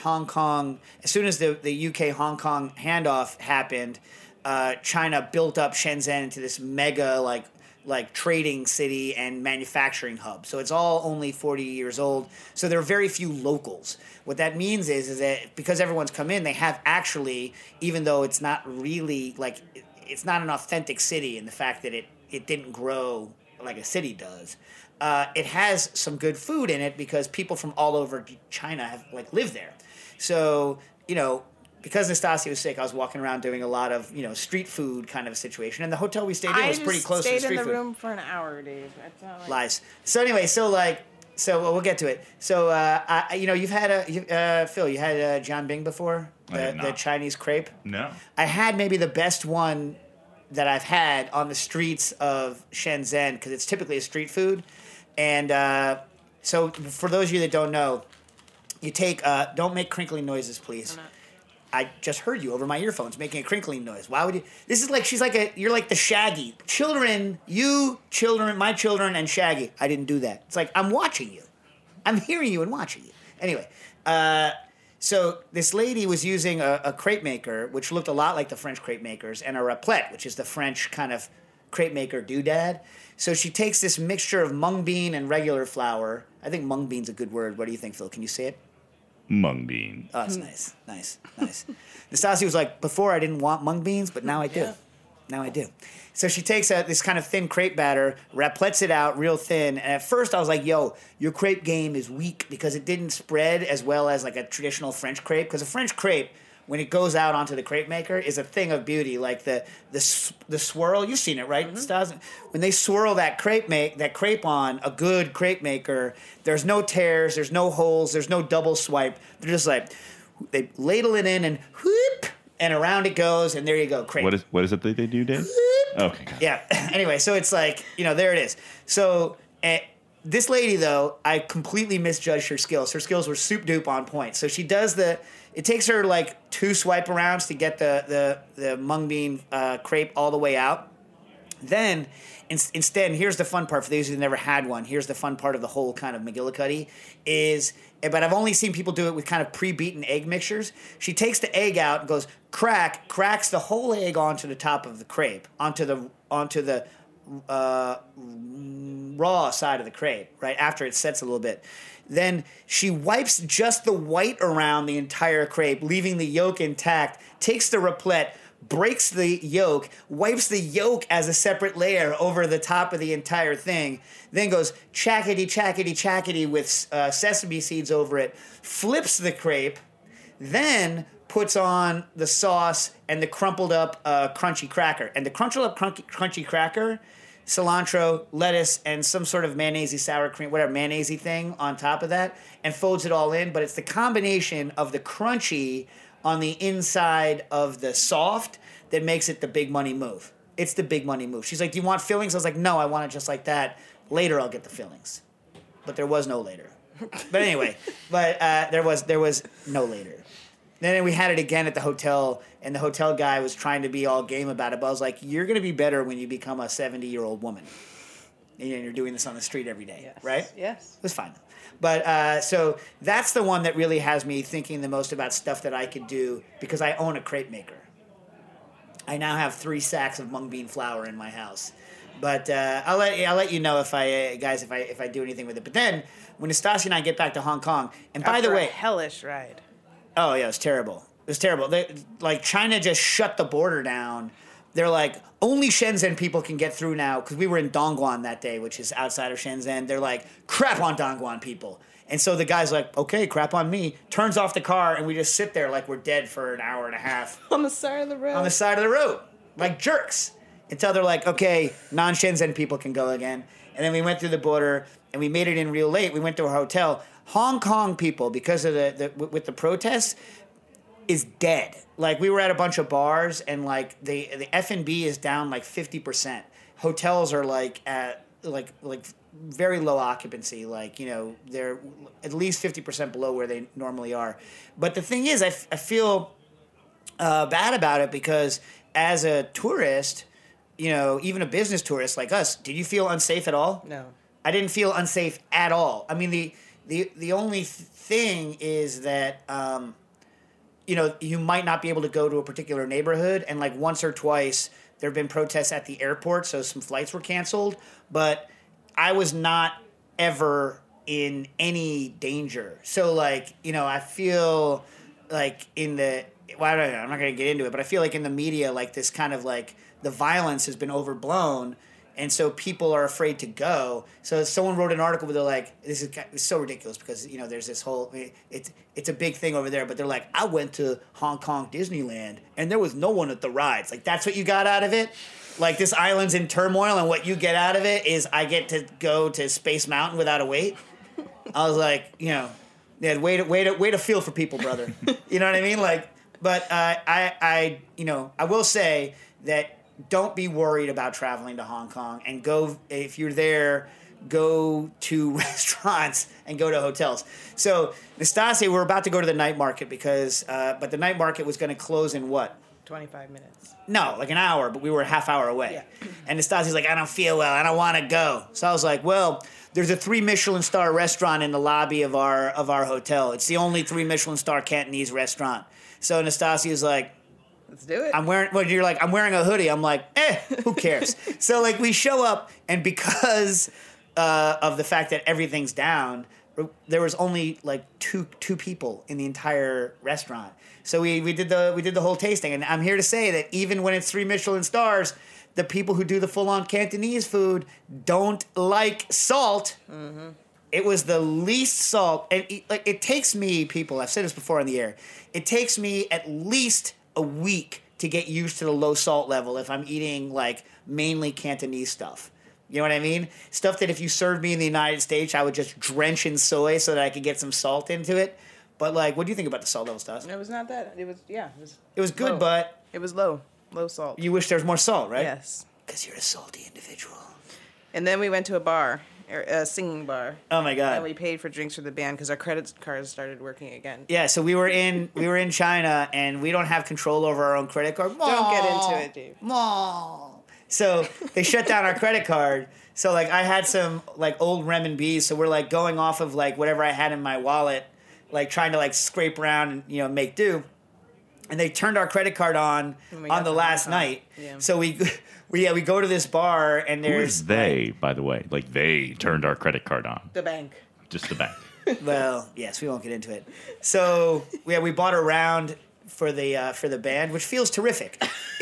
the UK Hong Kong handoff happened, China built up Shenzhen into this mega like trading city and manufacturing hub. So it's all only 40 years old. So there are very few locals. What that means is that because everyone's come in, they have actually, even though it's not really like, it's not an authentic city in the fact that it didn't grow like a city does. It has some good food in it because people from all over China have like lived there. So, because Nastasia was sick, I was walking around doing a lot of, street food kind of a situation. And the hotel we stayed in was pretty close to the street food. I stayed in the room for an hour, Dave. That's not like... Lies. So anyway, we'll get to it. So, you've had Phil, you had Jianbing before? The Chinese crepe? No. I had maybe the best one that I've had on the streets of Shenzhen, because it's typically a street food. And so for those of you that don't know, you take, don't make crinkling noises, please. I just heard you over my earphones making a crinkling noise. Why would you? This is like, you're like the Shaggy. My children, and Shaggy. I didn't do that. It's like, I'm watching you. I'm hearing you and watching you. Anyway, so this lady was using a crepe maker, which looked a lot like the French crepe makers, and a raclette, which is the French kind of crepe maker doodad. So she takes this mixture of mung bean and regular flour. I think mung bean's a good word. What do you think, Phil? Can you say it? Mung bean. Oh, it's nice. Nastasia was like, before I didn't want mung beans, but now I do. Now I do. So she takes this kind of thin crepe batter, raclettes it out real thin, and at first I was like, yo, your crepe game is weak because it didn't spread as well as like a traditional French crepe. Because a French crepe, when it goes out onto the crepe maker, is a thing of beauty. Like the swirl, you've seen it, right? Mm-hmm. When they swirl that crepe on a good crepe maker, there's no tears, there's no holes, there's no double swipe. They're just like, they ladle it in and whoop, and around it goes, and there you go, crepe. What is it that they do, Dave? Okay. Yeah. Anyway, so it's like, there it is. So This lady, though, I completely misjudged her skills. Her skills were soup dupe on point. So she does it takes her like 2 swipe arounds to get the mung bean crepe all the way out. Then, instead, here's the fun part for those who've never had one. Here's the fun part of the whole kind of McGillicuddy but I've only seen people do it with kind of pre-beaten egg mixtures. She takes the egg out and goes cracks the whole egg onto the top of the crepe, onto the raw side of the crepe, right after it sets a little bit. Then she wipes just the white around the entire crepe, leaving the yolk intact, takes the raclette, breaks the yolk, wipes the yolk as a separate layer over the top of the entire thing, then goes chackety with sesame seeds over it, flips the crepe, then puts on the sauce and the crumpled up crunchy cracker. And the crumpled up crunchy cracker, cilantro, lettuce, and some sort of mayonnaise, sour cream, whatever, mayonnaise thing on top of that, and folds it all in. But it's the combination of the crunchy on the inside of the soft that makes it the big money move. It's the big money move. She's like, do you want fillings? I was like, no, I want it just like that. Later I'll get the fillings. But there was no later. But anyway, there was no later. Then we had it again at the hotel, and the hotel guy was trying to be all game about it, but I was like, you're going to be better when you become a 70-year-old woman. And you're doing this on the street every day, yes. Right? Yes. It was fine. But so that's the one that really has me thinking the most about stuff that I could do because I own a crepe maker. I now have 3 sacks of mung bean flour in my house. But I'll let you know if I do anything with it. But then when Nastasia and I get back to Hong Kong, and by the way, a hellish ride. Oh yeah, it was terrible. It was terrible. China just shut the border down. They're like, only Shenzhen people can get through now because we were in Dongguan that day, which is outside of Shenzhen. They're like, crap on Dongguan people. And so the guy's like, okay, crap on me. Turns off the car, and we just sit there like we're dead for an hour and a half. On the side of the road. On the side of the road. Like jerks. Until they're like, okay, non-Shenzhen people can go again. And then we went through the border, and we made it in real late. We went to a hotel. Hong Kong people, because of with the protests, is dead. Like, we were at a bunch of bars, and like the F&B is down like 50%. Hotels are like at like very low occupancy. Like, you know, they're at least 50% below where they normally are. But the thing is, I feel bad about it because as a tourist, you know, even a business tourist like us, did you feel unsafe at all? No. I didn't feel unsafe at all. I mean, the only thing is that, you know, you might not be able to go to a particular neighborhood, and like once or twice there have been protests at the airport, so some flights were canceled, but I was not ever in any danger. So like, you know, I feel like in the, well, I don't know, I'm not going to get into it, but I feel like in the media, like this kind of like the violence has been overblown, and so people are afraid to go. So someone wrote an article where they're like, it's so ridiculous because, you know, there's this whole, it's a big thing over there, but they're like, I went to Hong Kong Disneyland and there was no one at the rides. Like, that's what you got out of it? Like, this island's in turmoil, and what you get out of it is I get to go to Space Mountain without a wait. I was like, you know, yeah, way to feel for people, brother. You know what I mean? Like, but I you know, I will say that don't be worried about traveling to Hong Kong, and go, if you're there, go to restaurants and go to hotels. So Nastasia, we're about to go to the night market because, but the night market was going to close in what? 25 minutes. No, like an hour, but we were a half hour away. Yeah. And Nastasia's like, I don't feel well. I don't want to go. So I was like, well, there's a 3 Michelin star restaurant in the lobby of our hotel. It's the only 3 Michelin star Cantonese restaurant. So Nastasia's like, let's do it. I'm wearing a hoodie. I'm like, who cares? So like we show up, and because of the fact that everything's down, there was only like two people in the entire restaurant. So we did the whole tasting, and I'm here to say that even when it's 3 Michelin stars, the people who do the full-on Cantonese food don't like salt. Mm-hmm. It was the least salt, and it takes me, people, I've said this before on the air, it takes me at least a week to get used to the low salt level if I'm eating like mainly Cantonese stuff. You know what I mean? Stuff that if you served me in the United States, I would just drench in soy so that I could get some salt into it. But like, what do you think about the salt level stuff? It was not that. It was good, low. but it was low salt. You wish there was more salt, right? Yes. Because you're a salty individual. And then we went to a bar, singing bar. Oh my God! And we paid for drinks for the band because our credit cards started working again. Yeah, so we were in China, and we don't have control over our own credit card. Don't get into it, dude. So they shut down our credit card. So like I had some like old renminbis, so we're like going off of like whatever I had in my wallet, like trying to like scrape around and make do. And they turned our credit card on the last night. Yeah. So we go to this bar and there's Who is they, by the way? Like they turned our credit card on. The bank. Just the bank. Well, yes, we won't get into it. So we bought a round for the band, which feels terrific.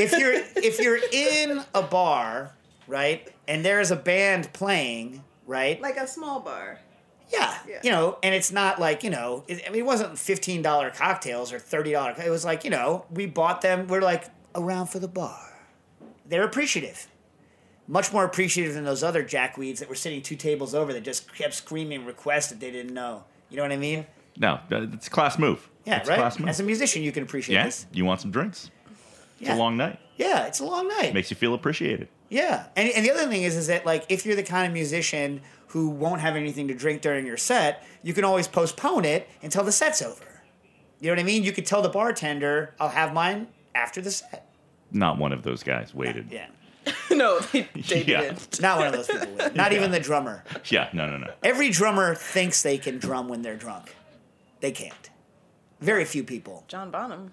If you're in a bar, right, and there's a band playing, right, like a small bar. Yeah, and it's not like, it wasn't $15 cocktails or $30. It was like, we bought them. We're like, around for the bar. They're appreciative. Much more appreciative than those other jackweeds that were sitting 2 tables over that just kept screaming requests that they didn't know. You know what I mean? No, it's a class move. Yeah, it's right? A class move. As a musician, you can appreciate this. You want some drinks. It's a long night. Yeah, it's a long night. Makes you feel appreciated. Yeah, and the other thing is that, like, if you're the kind of musician who won't have anything to drink during your set, you can always postpone it until the set's over. You know what I mean? You could tell the bartender, I'll have mine after the set. Not one of those guys waited. Yeah. No, they didn't. Not one of those people waited. Not even the drummer. Yeah, no. Every drummer thinks they can drum when they're drunk. They can't. Very few people. John Bonham.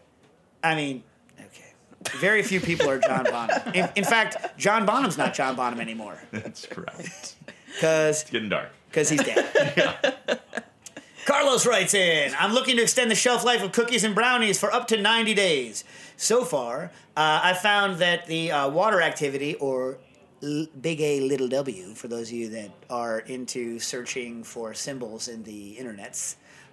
I mean, okay. Very few people are John Bonham. In fact, John Bonham's not John Bonham anymore. That's correct. Because it's getting dark. Because he's dead. Yeah. Carlos writes in, I'm looking to extend the shelf life of cookies and brownies for up to 90 days. So far, I found that the water activity, or big A, little W, for those of you that are into searching for symbols in the internets,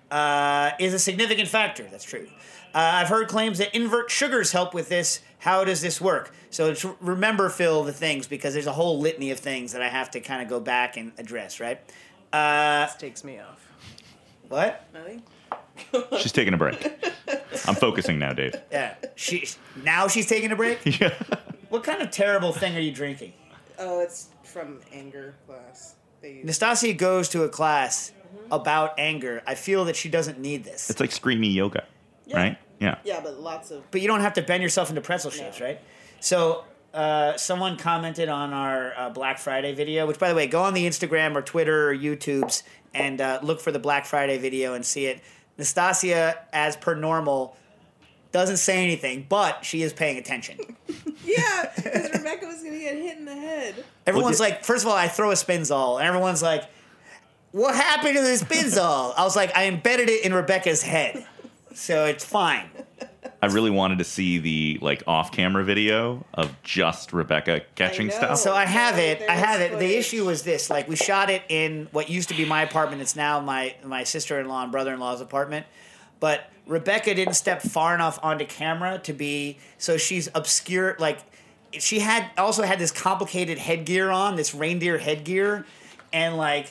is a significant factor. That's true. I've heard claims that invert sugars help with this. How does this work? So remember, Phil, the things, because there's a whole litany of things that I have to kind of go back and address, right? This takes me off. What? Nothing? She's taking a break. I'm focusing now, Dave. Yeah. She's taking a break? Yeah. What kind of terrible thing are you drinking? Oh, it's from anger class. Nastasia goes to a class about anger. I feel that she doesn't need this. It's like screamy yoga, right? Yeah. Yeah, but lots of... But you don't have to bend yourself into pretzel shapes, right? So someone commented on our Black Friday video, which, by the way, go on the Instagram or Twitter or YouTubes and look for the Black Friday video and see it. Nastasia, as per normal, doesn't say anything, but she is paying attention. Yeah, because Rebecca was going to get hit in the head. Everyone's like, first of all, I throw a Spinzall, and everyone's like, what happened to the Spinzall? I was like, I embedded it in Rebecca's head, so it's fine. I really wanted to see the off-camera video of just Rebecca catching stuff. So I have it. The issue was this: we shot it in what used to be my apartment. It's now my sister-in-law and brother-in-law's apartment. But Rebecca didn't step far enough onto camera to be. So she's obscure. She also had this complicated headgear on, this reindeer headgear, and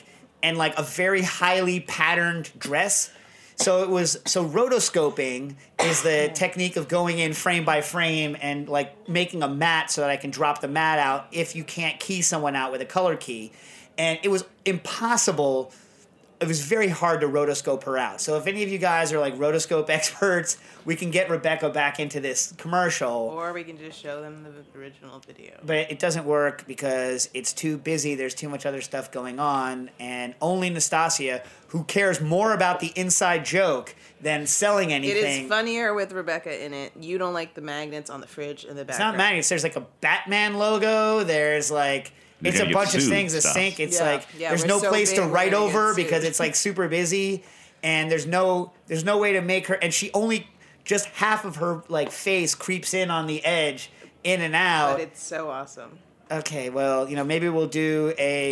a very highly patterned dress. So rotoscoping is the technique of going in frame by frame and making a matte so that I can drop the matte out if you can't key someone out with a color key. And it was impossible. It was very hard to rotoscope her out. So if any of you guys are rotoscope experts, we can get Rebecca back into this commercial. Or we can just show them the original video. But it doesn't work because it's too busy. There's too much other stuff going on. And only Nastasia, who cares more about the inside joke than selling anything. It is funnier with Rebecca in it. You don't like the magnets on the fridge in the background. It's not magnets. There's a Batman logo. There's it's a bunch of things. A sink. It's there's no place to write over because it's super busy, and there's no way to make her. And she only just half of her face creeps in on the edge, in and out. But it's so awesome. Okay, well, maybe we'll do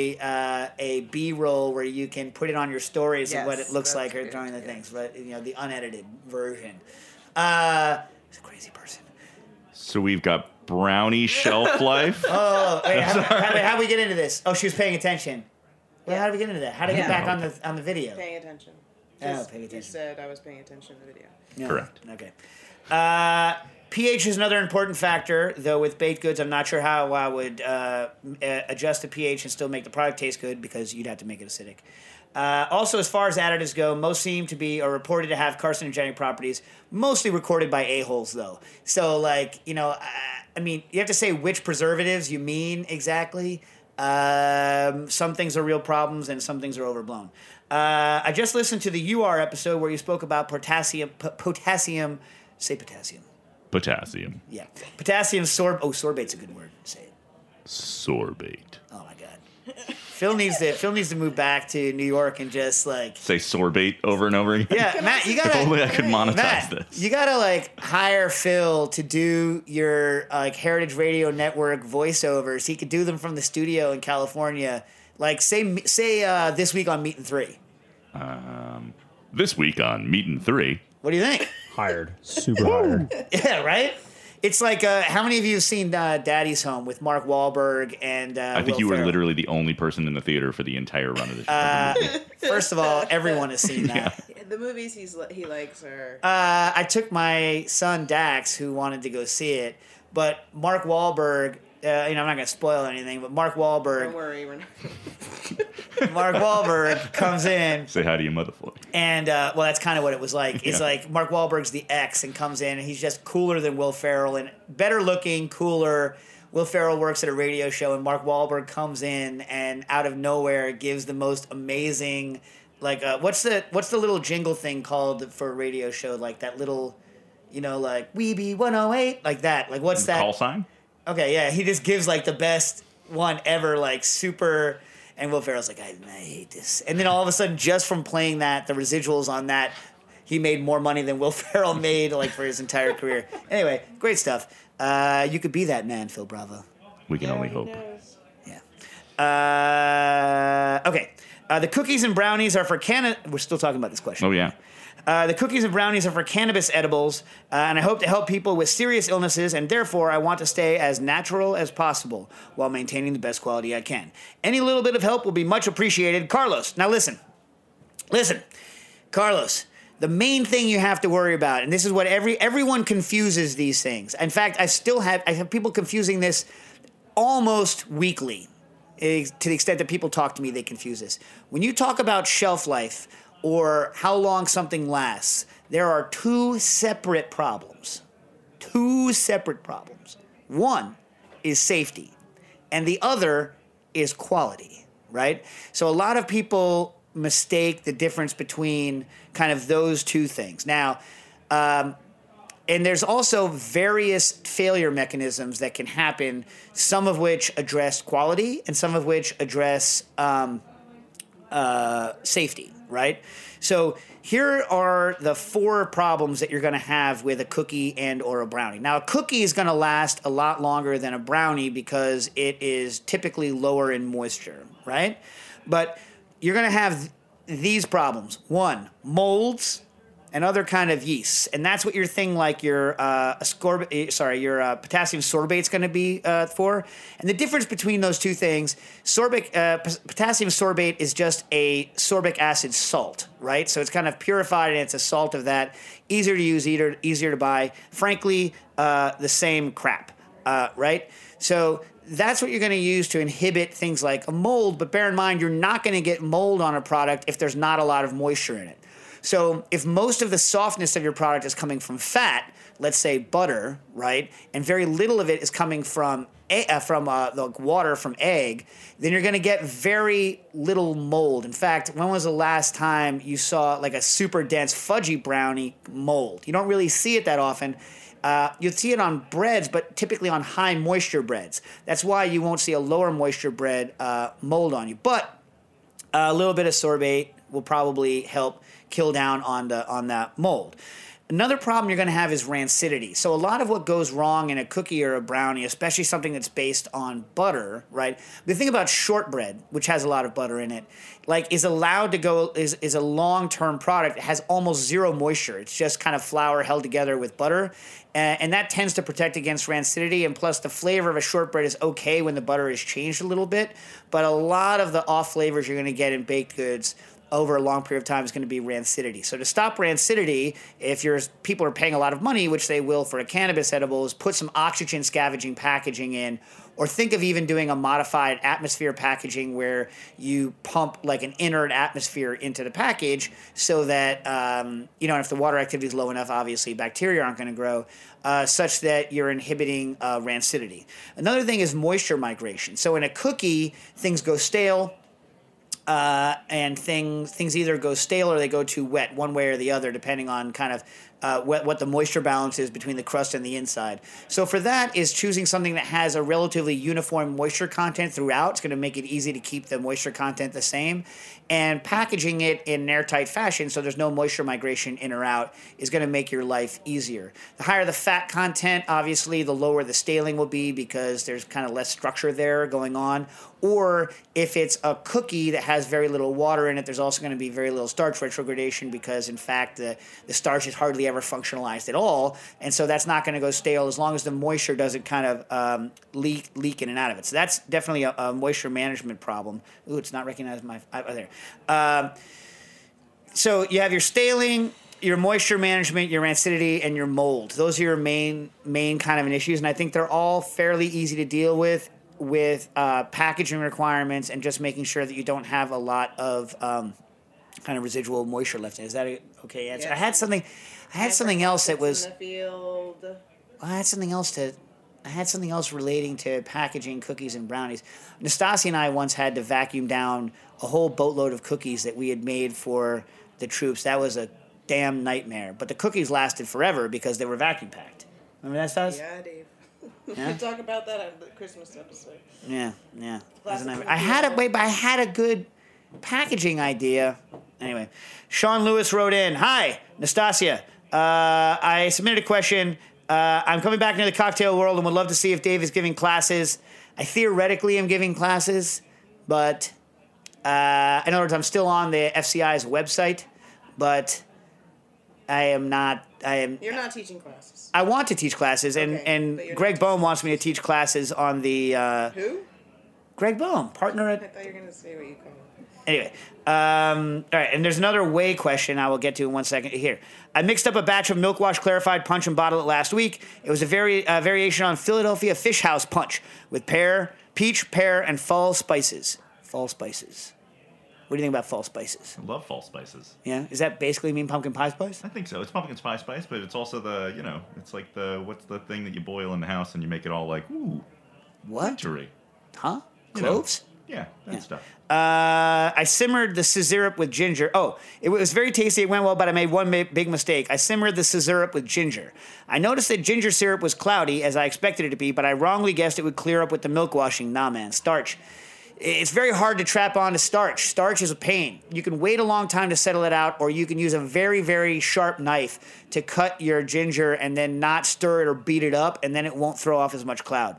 a B-roll where you can put it on your stories of what it looks like or during the things, but the unedited version. He's a crazy person. So we've got brownie shelf life. Oh, wait, how do we get into this? Oh, she was paying attention. Well, how do we get into that? How do we get back on the video? Paying attention. Paying attention. You said I was paying attention to the video. No. Correct. Okay. pH is another important factor, though with baked goods, I'm not sure how I would adjust the pH and still make the product taste good because you'd have to make it acidic. Also, as far as additives go, most seem to be or reported to have carcinogenic properties, mostly recorded by a-holes, though. So, like, you know, I mean, you have to say which preservatives you mean exactly. Some things are real problems and some things are overblown. I just listened to the UR episode where you spoke about potassium. Say potassium. Potassium. Yeah. Potassium sorbate's a good word. Say it. Sorbate. Oh my God. Phil needs to move back to New York and just like say sorbate over and over again. Yeah, Matt, you gotta. If only I could monetize this. You gotta like hire Phil to do your like Heritage Radio Network voiceovers. He could do them from the studio in California. Like say this week on Meat and 3. This week on Meat and 3. What do you think? Hired. Super hired. Yeah, right? It's like, how many of you have seen Daddy's Home with Mark Wahlberg and I think Will you were Ferrell? literally the only person in the theater for the entire run of the show. First of all, everyone has seen that. Yeah. The movies he likes are... I took my son Dax, who wanted to go see it, but Mark Wahlberg... I'm not going to spoil anything, but Mark Wahlberg... Don't worry, we're not... Mark Wahlberg comes in... Say hi to your motherfucker. And, that's kind of what it was like. It's like Mark Wahlberg's the ex and comes in, and he's just cooler than Will Ferrell and better looking, cooler. Will Ferrell works at a radio show, and Mark Wahlberg comes in and out of nowhere gives the most amazing... Like, what's the little jingle thing called for a radio show? Like that little, like, Weeby 108? Like that. Like, what's that? Call sign? Okay, yeah, he just gives like the best one ever, like super. And Will Ferrell's like, I hate this. And then all of a sudden, just from playing that, the residuals on that, he made more money than Will Ferrell made like for his entire career. Anyway, great stuff. You could be that man, Phil Bravo. We can only hope. Yeah. Okay. The cookies and brownies are for We're still talking about this question. Oh yeah. The cookies and brownies are for cannabis edibles, and I hope to help people with serious illnesses, and therefore I want to stay as natural as possible while maintaining the best quality I can. Any little bit of help will be much appreciated. Carlos, now listen. Carlos, the main thing you have to worry about, and this is what everyone confuses these things. In fact, I have people confusing this almost weekly. To the extent that people talk to me, they confuse this. When you talk about shelf life or how long something lasts, there are two separate problems. One is safety, and the other is quality, right? So a lot of people mistake the difference between kind of those two things. Now, and there's also various failure mechanisms that can happen, some of which address quality and some of which address safety, right? So here are the 4 problems that you're going to have with a cookie and or a brownie. Now, a cookie is going to last a lot longer than a brownie because it is typically lower in moisture, right? But you're going to have these problems. 1, molds and other kind of yeasts, and that's what your thing like your potassium sorbate is going to be for. And the difference between those two things, potassium sorbate is just a sorbic acid salt, right? So it's kind of purified and it's a salt of that, easier to use, easier to buy. Frankly, the same crap, right? So that's what you're going to use to inhibit things like a mold. But bear in mind, you're not going to get mold on a product if there's not a lot of moisture in it. So if most of the softness of your product is coming from fat, let's say butter, right, and very little of it is coming from the water from egg, then you're going to get very little mold. In fact, when was the last time you saw like a super dense fudgy brownie mold? You don't really see it that often. You'd see it on breads, but typically on high moisture breads. That's why you won't see a lower moisture bread mold on you. But a little bit of sorbate will probably help kill down on that mold. Another problem you're going to have is rancidity. So a lot of what goes wrong in a cookie or a brownie, especially something that's based on butter, right? The thing about shortbread, which has a lot of butter in it, like is allowed to go, is a long-term product. It has almost zero moisture. It's just kind of flour held together with butter. And that tends to protect against rancidity. And plus the flavor of a shortbread is okay when the butter is changed a little bit. But a lot of the off flavors you're going to get in baked goods over a long period of time is going to be rancidity. So to stop rancidity, if people are paying a lot of money, which they will for a cannabis edible, is put some oxygen scavenging packaging in, or think of even doing a modified atmosphere packaging where you pump like an inert atmosphere into the package so that, if the water activity is low enough, obviously bacteria aren't going to grow, such that you're inhibiting rancidity. Another thing is moisture migration. So in a cookie, things go stale. And things either go stale or they go too wet, one way or the other, depending on kind of what the moisture balance is between the crust and the inside. So for that is choosing something that has a relatively uniform moisture content throughout. It's going to make it easy to keep the moisture content the same. And packaging it in an airtight fashion so there's no moisture migration in or out is going to make your life easier. The higher the fat content, obviously, the lower the staling will be because there's kind of less structure there going on. Or if it's a cookie that has very little water in it, there's also going to be very little starch retrogradation because, in fact, the starch is hardly ever functionalized at all. And so that's not going to go stale as long as the moisture doesn't kind of leak in and out of it. So that's definitely a moisture management problem. Ooh, it's not recognized there. So you have your staling, your moisture management, your rancidity, and your mold. Those are your main kind of issues. And I think they're all fairly easy to deal with packaging requirements and just making sure that you don't have a lot of kind of residual moisture left in. Is that a okay answer? Yeah. I had something else that was in the field. I had something else relating to packaging cookies and brownies. Nastasia and I once had to vacuum down a whole boatload of cookies that we had made for the troops. That was a damn nightmare. But the cookies lasted forever because they were vacuum packed. Remember that, Stas? Yeah, Dave. Yeah? We talk about that on the Christmas episode. Yeah. I had a good packaging idea. Anyway, Sean Lewis wrote in, "Hi, Nastasia. I submitted a question. I'm coming back into the cocktail world and would love to see if Dave is giving classes. I theoretically am giving classes, but in other words, I'm still on the FCI's website, but I am not. You're not teaching classes. I want to teach classes, and Greg Boehm wants me to teach classes on the. Who? Greg Boehm, partner at. I thought you were going to say what you call it. Anyway, all right, and there's another way question I will get to in 1 second here. I mixed up a batch of Milk Wash Clarified Punch and bottled it last week. It was a variation on Philadelphia Fish House Punch with peach, pear, and fall spices. Fall spices. What do you think about fall spices? I love fall spices. Yeah? Does that basically mean pumpkin pie spice? I think so. It's pumpkin pie spice, but it's also it's like what's the thing that you boil in the house and you make it all like, ooh. What? Wintry. Huh? Cloves? Yeah, that stuff. I simmered the scissorup with ginger. Oh, it was very tasty. It went well, but I made one big mistake. I simmered the scissorup with ginger. I noticed that ginger syrup was cloudy, as I expected it to be, but I wrongly guessed it would clear up with the milk washing. Nah, man. Starch. It's very hard to trap onto starch. Starch is a pain. You can wait a long time to settle it out, or you can use a very, very sharp knife to cut your ginger and then not stir it or beat it up, and then it won't throw off as much cloud.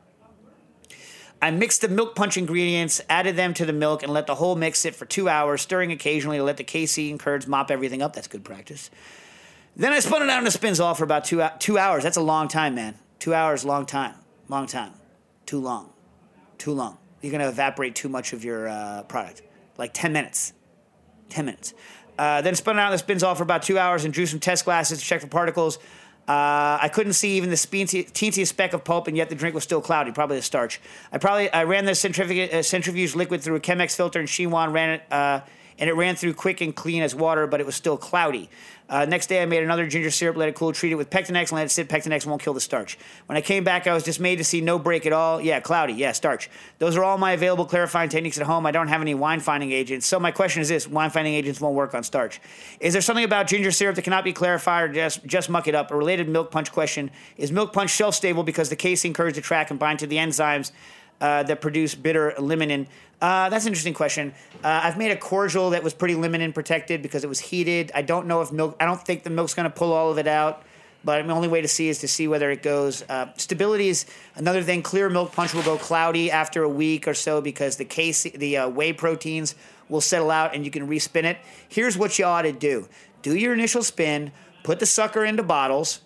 I mixed the milk punch ingredients, added them to the milk, and let the whole mix sit for 2 hours, stirring occasionally to let the casein curds mop everything up. That's good practice. Then I spun it out in a Spinzall for about 2 hours. That's a long time, man. 2 hours, long time. Long time. Too long. You're going to evaporate too much of your product. Like 10 minutes. 10 minutes. Then spun it out in the Spinzall for about 2 hours and drew some test glasses to check for particles. I couldn't see even the teensiest speck of pulp, and yet the drink was still cloudy, probably the starch. I ran the centrifuge liquid through a Chemex filter, and Shiwan ran it, and it ran through quick and clean as water, but it was still cloudy. Next day, I made another ginger syrup, let it cool, treat it with Pectinex, and let it sit. Pectinex won't kill the starch. When I came back, I was dismayed to see no break at all. Yeah, cloudy. Yeah, starch. Those are all my available clarifying techniques at home. I don't have any wine-finding agents. So my question is this. Wine-finding agents won't work on starch. Is there something about ginger syrup that cannot be clarified or just muck it up? A related milk punch question. Is milk punch shelf-stable because the casein curds attract and bind to the enzymes that produce bitter liminin? That's an interesting question. I've made a cordial that was pretty liminin protected because it was heated. I don't think the milk's going to pull all of it out, but the only way to see is to see whether it goes. Stability is another thing. Clear milk punch will go cloudy after a week or so because the whey proteins will settle out and you can respin it. Here's what you ought to do. Do your initial spin, put the sucker into bottles,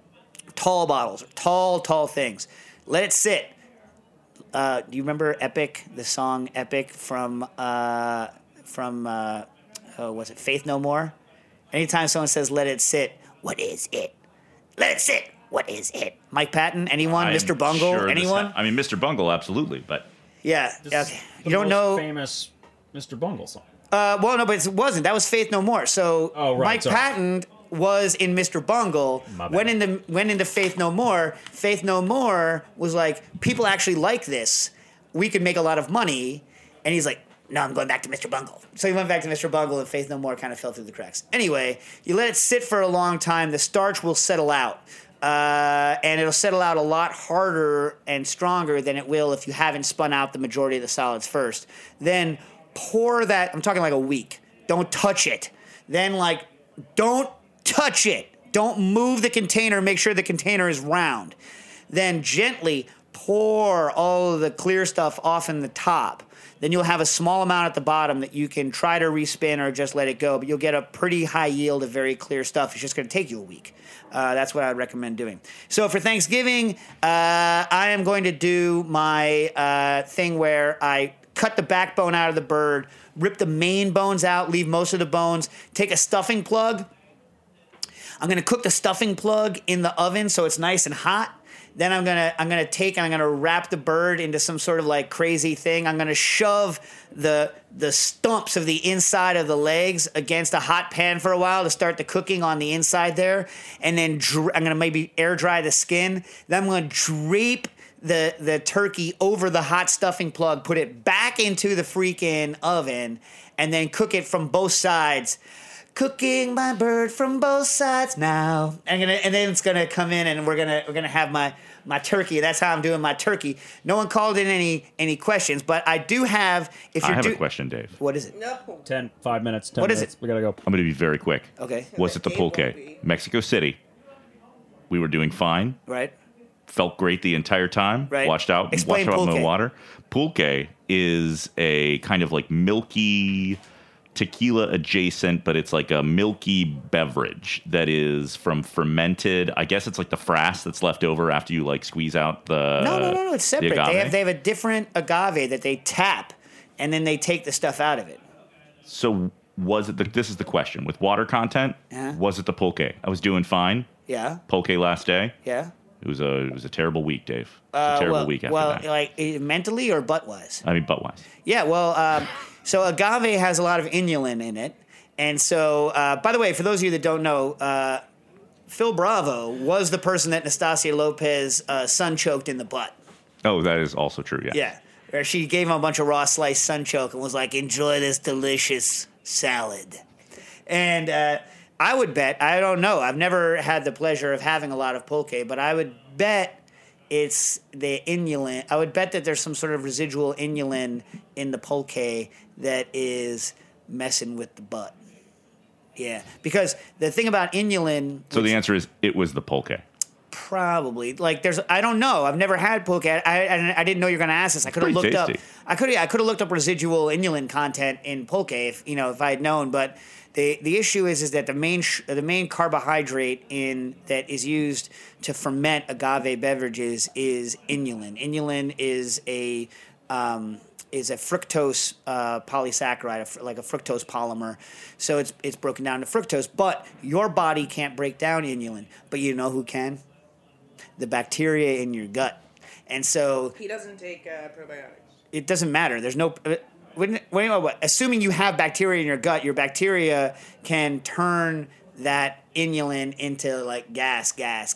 tall things. Let it sit. Do you remember Epic, the song Epic from was it Faith No More? Anytime someone says "Let it sit," what is it? Let it sit. What is it? Mike Patton? Anyone? Mr. Bungle? Sure anyone? I mean, Mr. Bungle, absolutely, but yeah. Okay. You don't know famous Mr. Bungle song. Well, no, but it wasn't. That was Faith No More. So Mike Patton was in Mr. Bungle. Went into Faith No More. Faith No More was like, people actually like this. We could make a lot of money. And he's like, no, I'm going back to Mr. Bungle. So he went back to Mr. Bungle, and Faith No More kind of fell through the cracks. Anyway, you let it sit for a long time, the starch will settle out. And it'll settle out a lot harder and stronger than it will if you haven't spun out the majority of the solids first. Then pour that, I'm talking like a week. Don't touch it. Then don't touch it. Don't move the container. Make sure the container is round. Then gently pour all of the clear stuff off in the top. Then you'll have a small amount at the bottom that you can try to respin or just let it go. But you'll get a pretty high yield of very clear stuff. It's just going to take you a week. That's what I would recommend doing. So for Thanksgiving, I am going to do my thing where I cut the backbone out of the bird, rip the main bones out, leave most of the bones, take a stuffing plug. I'm going to cook the stuffing plug in the oven so it's nice and hot. Then I'm gonna wrap the bird into some sort of like crazy thing. I'm gonna shove the stumps of the inside of the legs against a hot pan for a while to start the cooking on the inside there, and then I'm gonna maybe air dry the skin. Then I'm gonna drape the turkey over the hot stuffing plug, put it back into the freaking oven, and then cook it from both sides. Cooking my bird from both sides now. And then it's gonna come in, and we're gonna have my turkey. That's how I'm doing my turkey. No one called in any questions, but I do have. I have a question, Dave. What is it? No. 5 minutes. 10 what minutes. is it? We gotta go. I'm gonna be very quick. Okay. Was it the pulque? Mexico City. We were doing fine. Right. Felt great the entire time. Right. Watched out in the water. Pulque is a kind of like milky tequila adjacent, but it's like a milky beverage that is from fermented. I guess it's like the frass that's left over after you like squeeze out the. No. It's separate. They have a different agave that they tap, and then they take the stuff out of it. So was it? This is the question with water content. Was it the pulque? I was doing fine. Yeah. Pulque last day. Yeah. It was a terrible week, Dave. It was a terrible week after that. Well, like mentally or butt wise. I mean, butt wise. Yeah. Well. So agave has a lot of inulin in it. And so, by the way, for those of you that don't know, Phil Bravo was the person that Nastasia Lopez sun-choked in the butt. Oh, that is also true, yeah. Yeah. She gave him a bunch of raw sliced sun-choke and was like, enjoy this delicious salad. And I would bet, I don't know, I've never had the pleasure of having a lot of pulque, but I would bet it's the inulin. I would bet that there's some sort of residual inulin in the pulque that is messing with the butt. Yeah, because the thing about inulin. So the answer is it was the pulque. Probably. Like I don't know. I've never had pulque. I didn't know you were going to ask this. I could have looked up. I could have looked up residual inulin content in pulque if I had known. But the issue is that the main carbohydrate that is used to ferment agave beverages is inulin. Inulin is a fructose polysaccharide, like a fructose polymer. So it's broken down to fructose. But your body can't break down inulin. But you know who can? The bacteria in your gut. And so he doesn't take probiotics. It doesn't matter. There's no. Assuming you have bacteria in your gut, your bacteria can turn that inulin into like gas.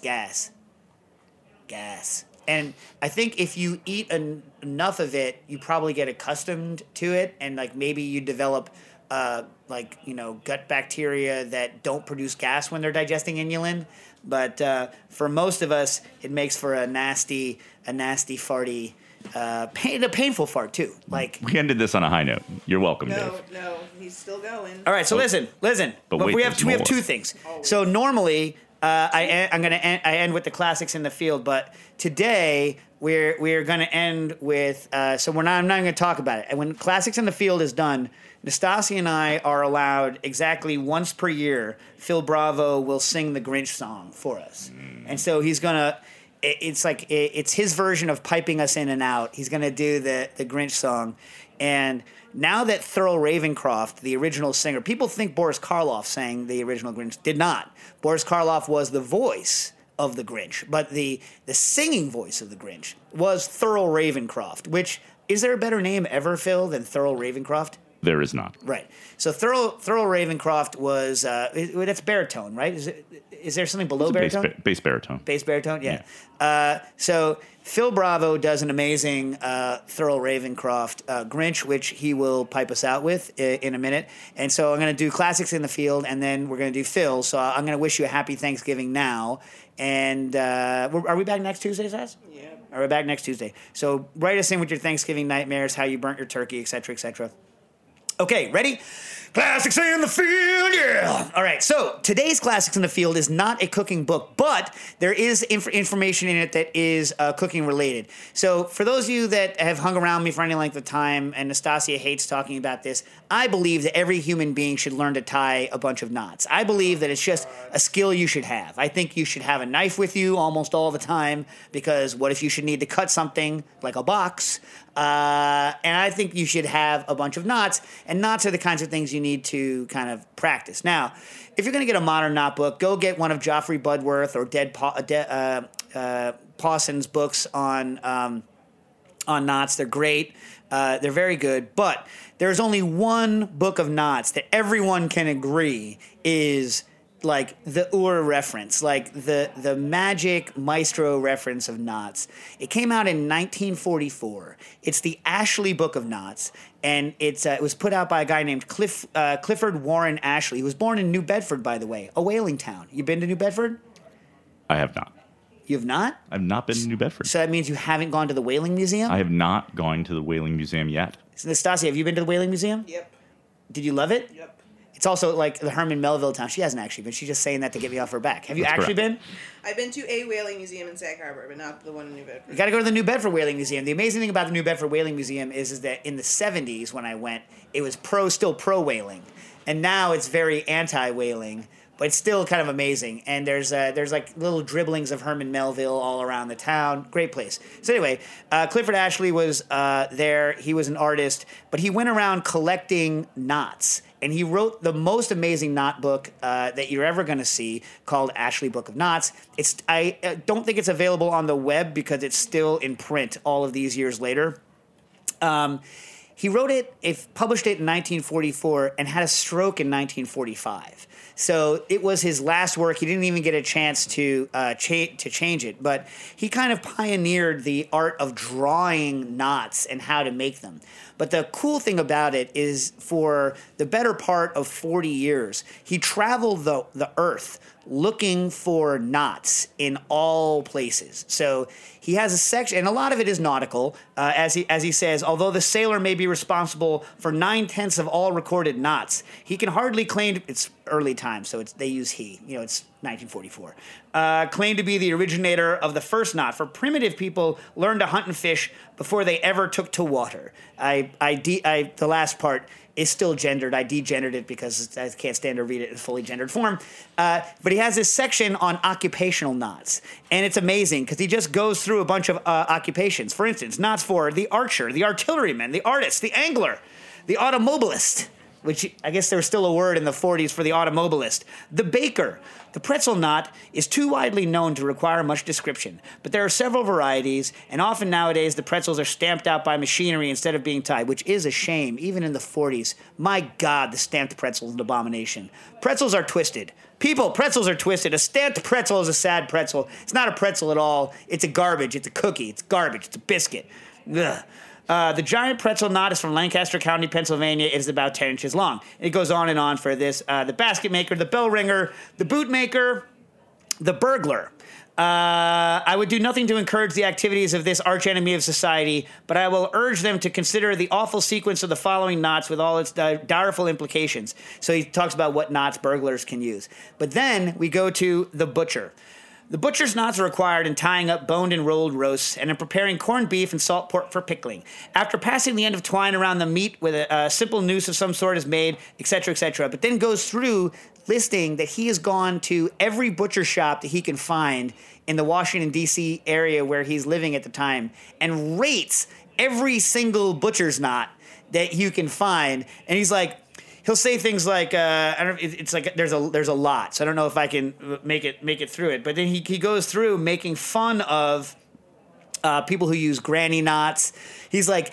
And I think if you eat enough of it, you probably get accustomed to it, and like maybe you develop gut bacteria that don't produce gas when they're digesting inulin. But for most of us, it makes for a nasty farty. A painful fart too. Like we ended this on a high note. You're welcome, Dave. No, he's still going. All right, so listen. But wait, we have two things. So normally, I end with the classics in the field, but today we're going to end with. I'm not going to talk about it. And when classics in the field is done, Nastasia and I are allowed exactly once per year. Phil Bravo will sing the Grinch song for us, and so he's gonna. it's his version of piping us in and out. He's going to do the Grinch song. And now that Thurl Ravencroft, the original singer, people think Boris Karloff sang the original Grinch. Did not. Boris Karloff was the voice of the Grinch, but the singing voice of the Grinch was Thurl Ravencroft, which, is there a better name ever, Phil, than Thurl Ravencroft? There is not. Right. So Thurl Ravencroft was, that's baritone, right? Is there something below baritone? Bass baritone. Bass baritone, yeah. So Phil Bravo does an amazing Thurl Ravencroft Grinch, which he will pipe us out with in a minute. And so I'm going to do Classics in the Field, and then we're going to do Phil. So I'm going to wish you a happy Thanksgiving now. And are we back next Tuesday, Saz? Yeah. Are we back next Tuesday? So write us in with your Thanksgiving nightmares, how you burnt your turkey, et cetera, et cetera. Okay, ready? Classics in the Field, yeah! All right, so today's Classics in the Field is not a cooking book, but there is information in it that is cooking related. So for those of you that have hung around me for any length of time, and Nastasia hates talking about this, I believe that every human being should learn to tie a bunch of knots. I believe that it's just a skill you should have. I think you should have a knife with you almost all the time, because what if you should need to cut something, like a box? And I think you should have a bunch of knots, and knots are the kinds of things you need to kind of practice. Now, if you're going to get a modern knot book, go get one of Joffrey Budworth or Pawson's books on knots. They're great. They're very good. But there's only one book of knots that everyone can agree is like the Ur reference, like the magic maestro reference of knots. It came out in 1944. It's the Ashley Book of Knots, and it was put out by a guy named Clifford Warren Ashley. He was born in New Bedford, by the way, a whaling town. You been to New Bedford? I have not. You have not? I've not been to New Bedford. So that means you haven't gone to the Whaling Museum? I have not gone to the Whaling Museum yet. So Nastasia, have you been to the Whaling Museum? Yep. Did you love it? Yep. It's also like the Herman Melville town. She hasn't actually been. She's just saying that to get me off her back. Have you That's actually correct. been? I've been to a whaling museum in Sag Harbor, but not the one in New Bedford. You got to go to the New Bedford Whaling Museum. The amazing thing about the New Bedford Whaling Museum is that in the 70s when I went, it was still pro whaling, and now it's very anti whaling. But it's still kind of amazing, and there's like little dribblings of Herman Melville all around the town. Great place. So anyway, Clifford Ashley was there. He was an artist, but he went around collecting knots, and he wrote the most amazing knot book that you're ever going to see, called Ashley Book of Knots. I don't think it's available on the web because it's still in print all of these years later. He wrote it, published it in 1944, and had a stroke in 1945. So it was his last work. He didn't even get a chance to change it. But he kind of pioneered the art of drawing knots and how to make them. But the cool thing about it is, for the better part of 40 years, he traveled the earth looking for knots in all places. So he has a section, and a lot of it is nautical, as he says, although the sailor may be responsible for 9/10 of all recorded knots, he can hardly claim, it's early time, so they use he, it's 1944, claim to be the originator of the first knot, for primitive people learned to hunt and fish before they ever took to water. The last part is still gendered. I degendered it because I can't stand to read it in fully gendered form. But he has this section on occupational knots. And it's amazing because he just goes through a bunch of occupations. For instance, knots for the archer, the artilleryman, the artist, the angler, the automobilist, which I guess there was still a word in the 40s for the automobilist, the baker. The pretzel knot is too widely known to require much description, but there are several varieties, and often nowadays the pretzels are stamped out by machinery instead of being tied, which is a shame, even in the 40s. My God, the stamped pretzel is an abomination. Pretzels are twisted. People, pretzels are twisted. A stamped pretzel is a sad pretzel. It's not a pretzel at all. It's a garbage. It's a cookie. It's garbage. It's a biscuit. Ugh. The giant pretzel knot is from Lancaster County, Pennsylvania. It is about 10 inches long. It goes on and on for this. The basket maker, the bell ringer, the boot maker, the burglar. I would do nothing to encourage the activities of this archenemy of society, but I will urge them to consider the awful sequence of the following knots with all its direful implications. So he talks about what knots burglars can use. But then we go to the butcher. The butcher's knots are required in tying up boned and rolled roasts and in preparing corned beef and salt pork for pickling. After passing the end of twine around the meat with a simple noose of some sort is made, etc., etc., but then goes through listing that he has gone to every butcher shop that he can find in the Washington, D.C. area where he's living at the time and rates every single butcher's knot that you can find. And he's like, he'll say things like, I don't know, it's like there's a lot, so I don't know if I can make it through it. But then he goes through making fun of people who use granny knots. He's like,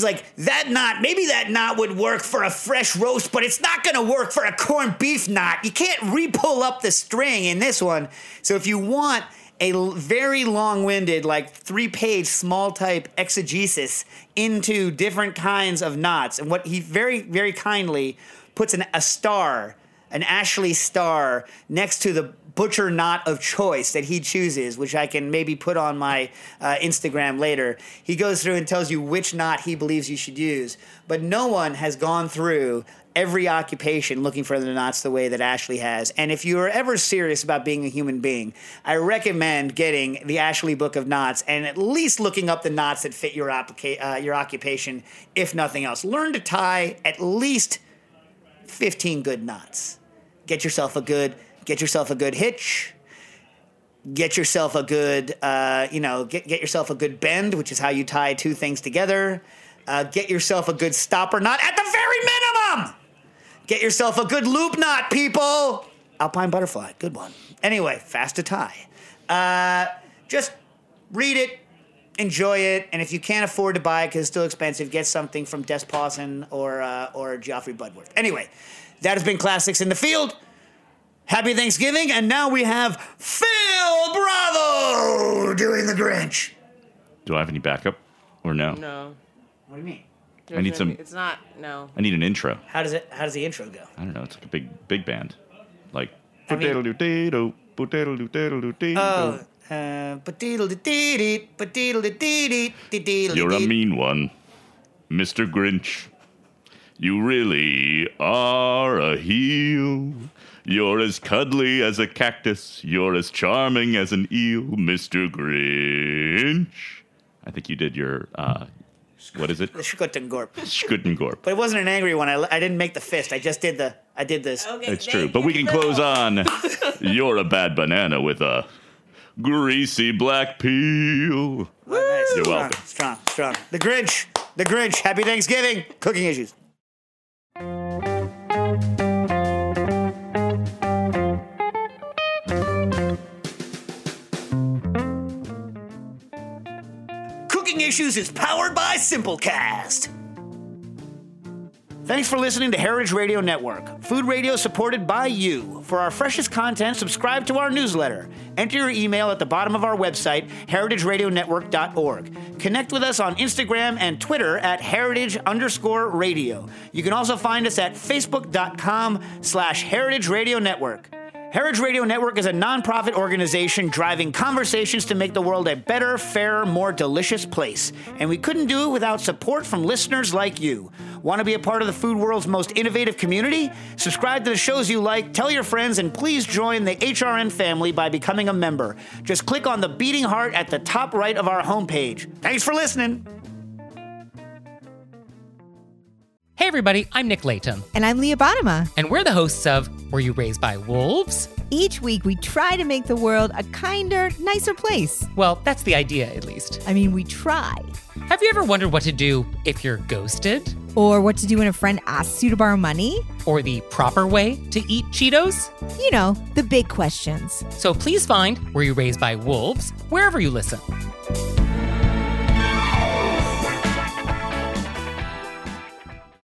maybe that knot would work for a fresh roast, but it's not going to work for a corned beef knot. You can't re-pull up the string in this one. So if you want a very long-winded, like 3-page small type exegesis into different kinds of knots, and what he very, very kindly puts a star, an Ashley star, next to the butcher knot of choice that he chooses, which I can maybe put on my Instagram later. He goes through and tells you which knot he believes you should use. But no one has gone through every occupation looking for the knots the way that Ashley has. And if you are ever serious about being a human being, I recommend getting the Ashley Book of Knots and at least looking up the knots that fit your occupation, if nothing else. Learn to tie at least 15 good knots. Get yourself a good hitch. Get yourself a good, get yourself a good bend, which is how you tie two things together. Get yourself a good stopper knot at the very minimum. Get yourself a good loop knot, people. Alpine butterfly, good one. Anyway, fast to tie. Just read it, enjoy it, and if you can't afford to buy it because it's still expensive, get something from Des Pawson or Geoffrey Budworth. Anyway, that has been Classics in the Field. Happy Thanksgiving, and now we have Phil Bravo doing the Grinch. Do I have any backup or no? No. What do you mean? I need some. It's not. No. I need an intro. How does the intro go? I don't know. It's like a big band, like. You're a mean one, Mr. Grinch. You really are a heel. You're as cuddly as a cactus. You're as charming as an eel, Mr. Grinch. I think you did your, what is it? The Schkuttengorp. Schkuttengorp. But it wasn't an angry one. I didn't make the fist. I did this. Okay, it's true. But we can close on, you're a bad banana with a greasy black peel. Oh, nice. You're welcome. Strong. The Grinch. Happy Thanksgiving. Cooking issues. Cooking Issues is powered by Simplecast. Thanks for listening to Heritage Radio Network, food radio supported by you. For our freshest content, subscribe to our newsletter. Enter your email at the bottom of our website, heritageradionetwork.org. Connect with us on Instagram and Twitter at heritage_radio. You can also find us at facebook.com/Heritage Radio Network. Heritage Radio Network is a nonprofit organization driving conversations to make the world a better, fairer, more delicious place. And we couldn't do it without support from listeners like you. Want to be a part of the food world's most innovative community? Subscribe to the shows you like, tell your friends, and please join the HRN family by becoming a member. Just click on the beating heart at the top right of our homepage. Thanks for listening. Hey everybody, I'm Nick Layton. And I'm Leah Bottima. And we're the hosts of Were You Raised by Wolves? Each week we try to make the world a kinder, nicer place. Well, that's the idea, at least. I mean, we try. Have you ever wondered what to do if you're ghosted? Or what to do when a friend asks you to borrow money? Or the proper way to eat Cheetos? You know, the big questions. So please find Were You Raised by Wolves wherever you listen.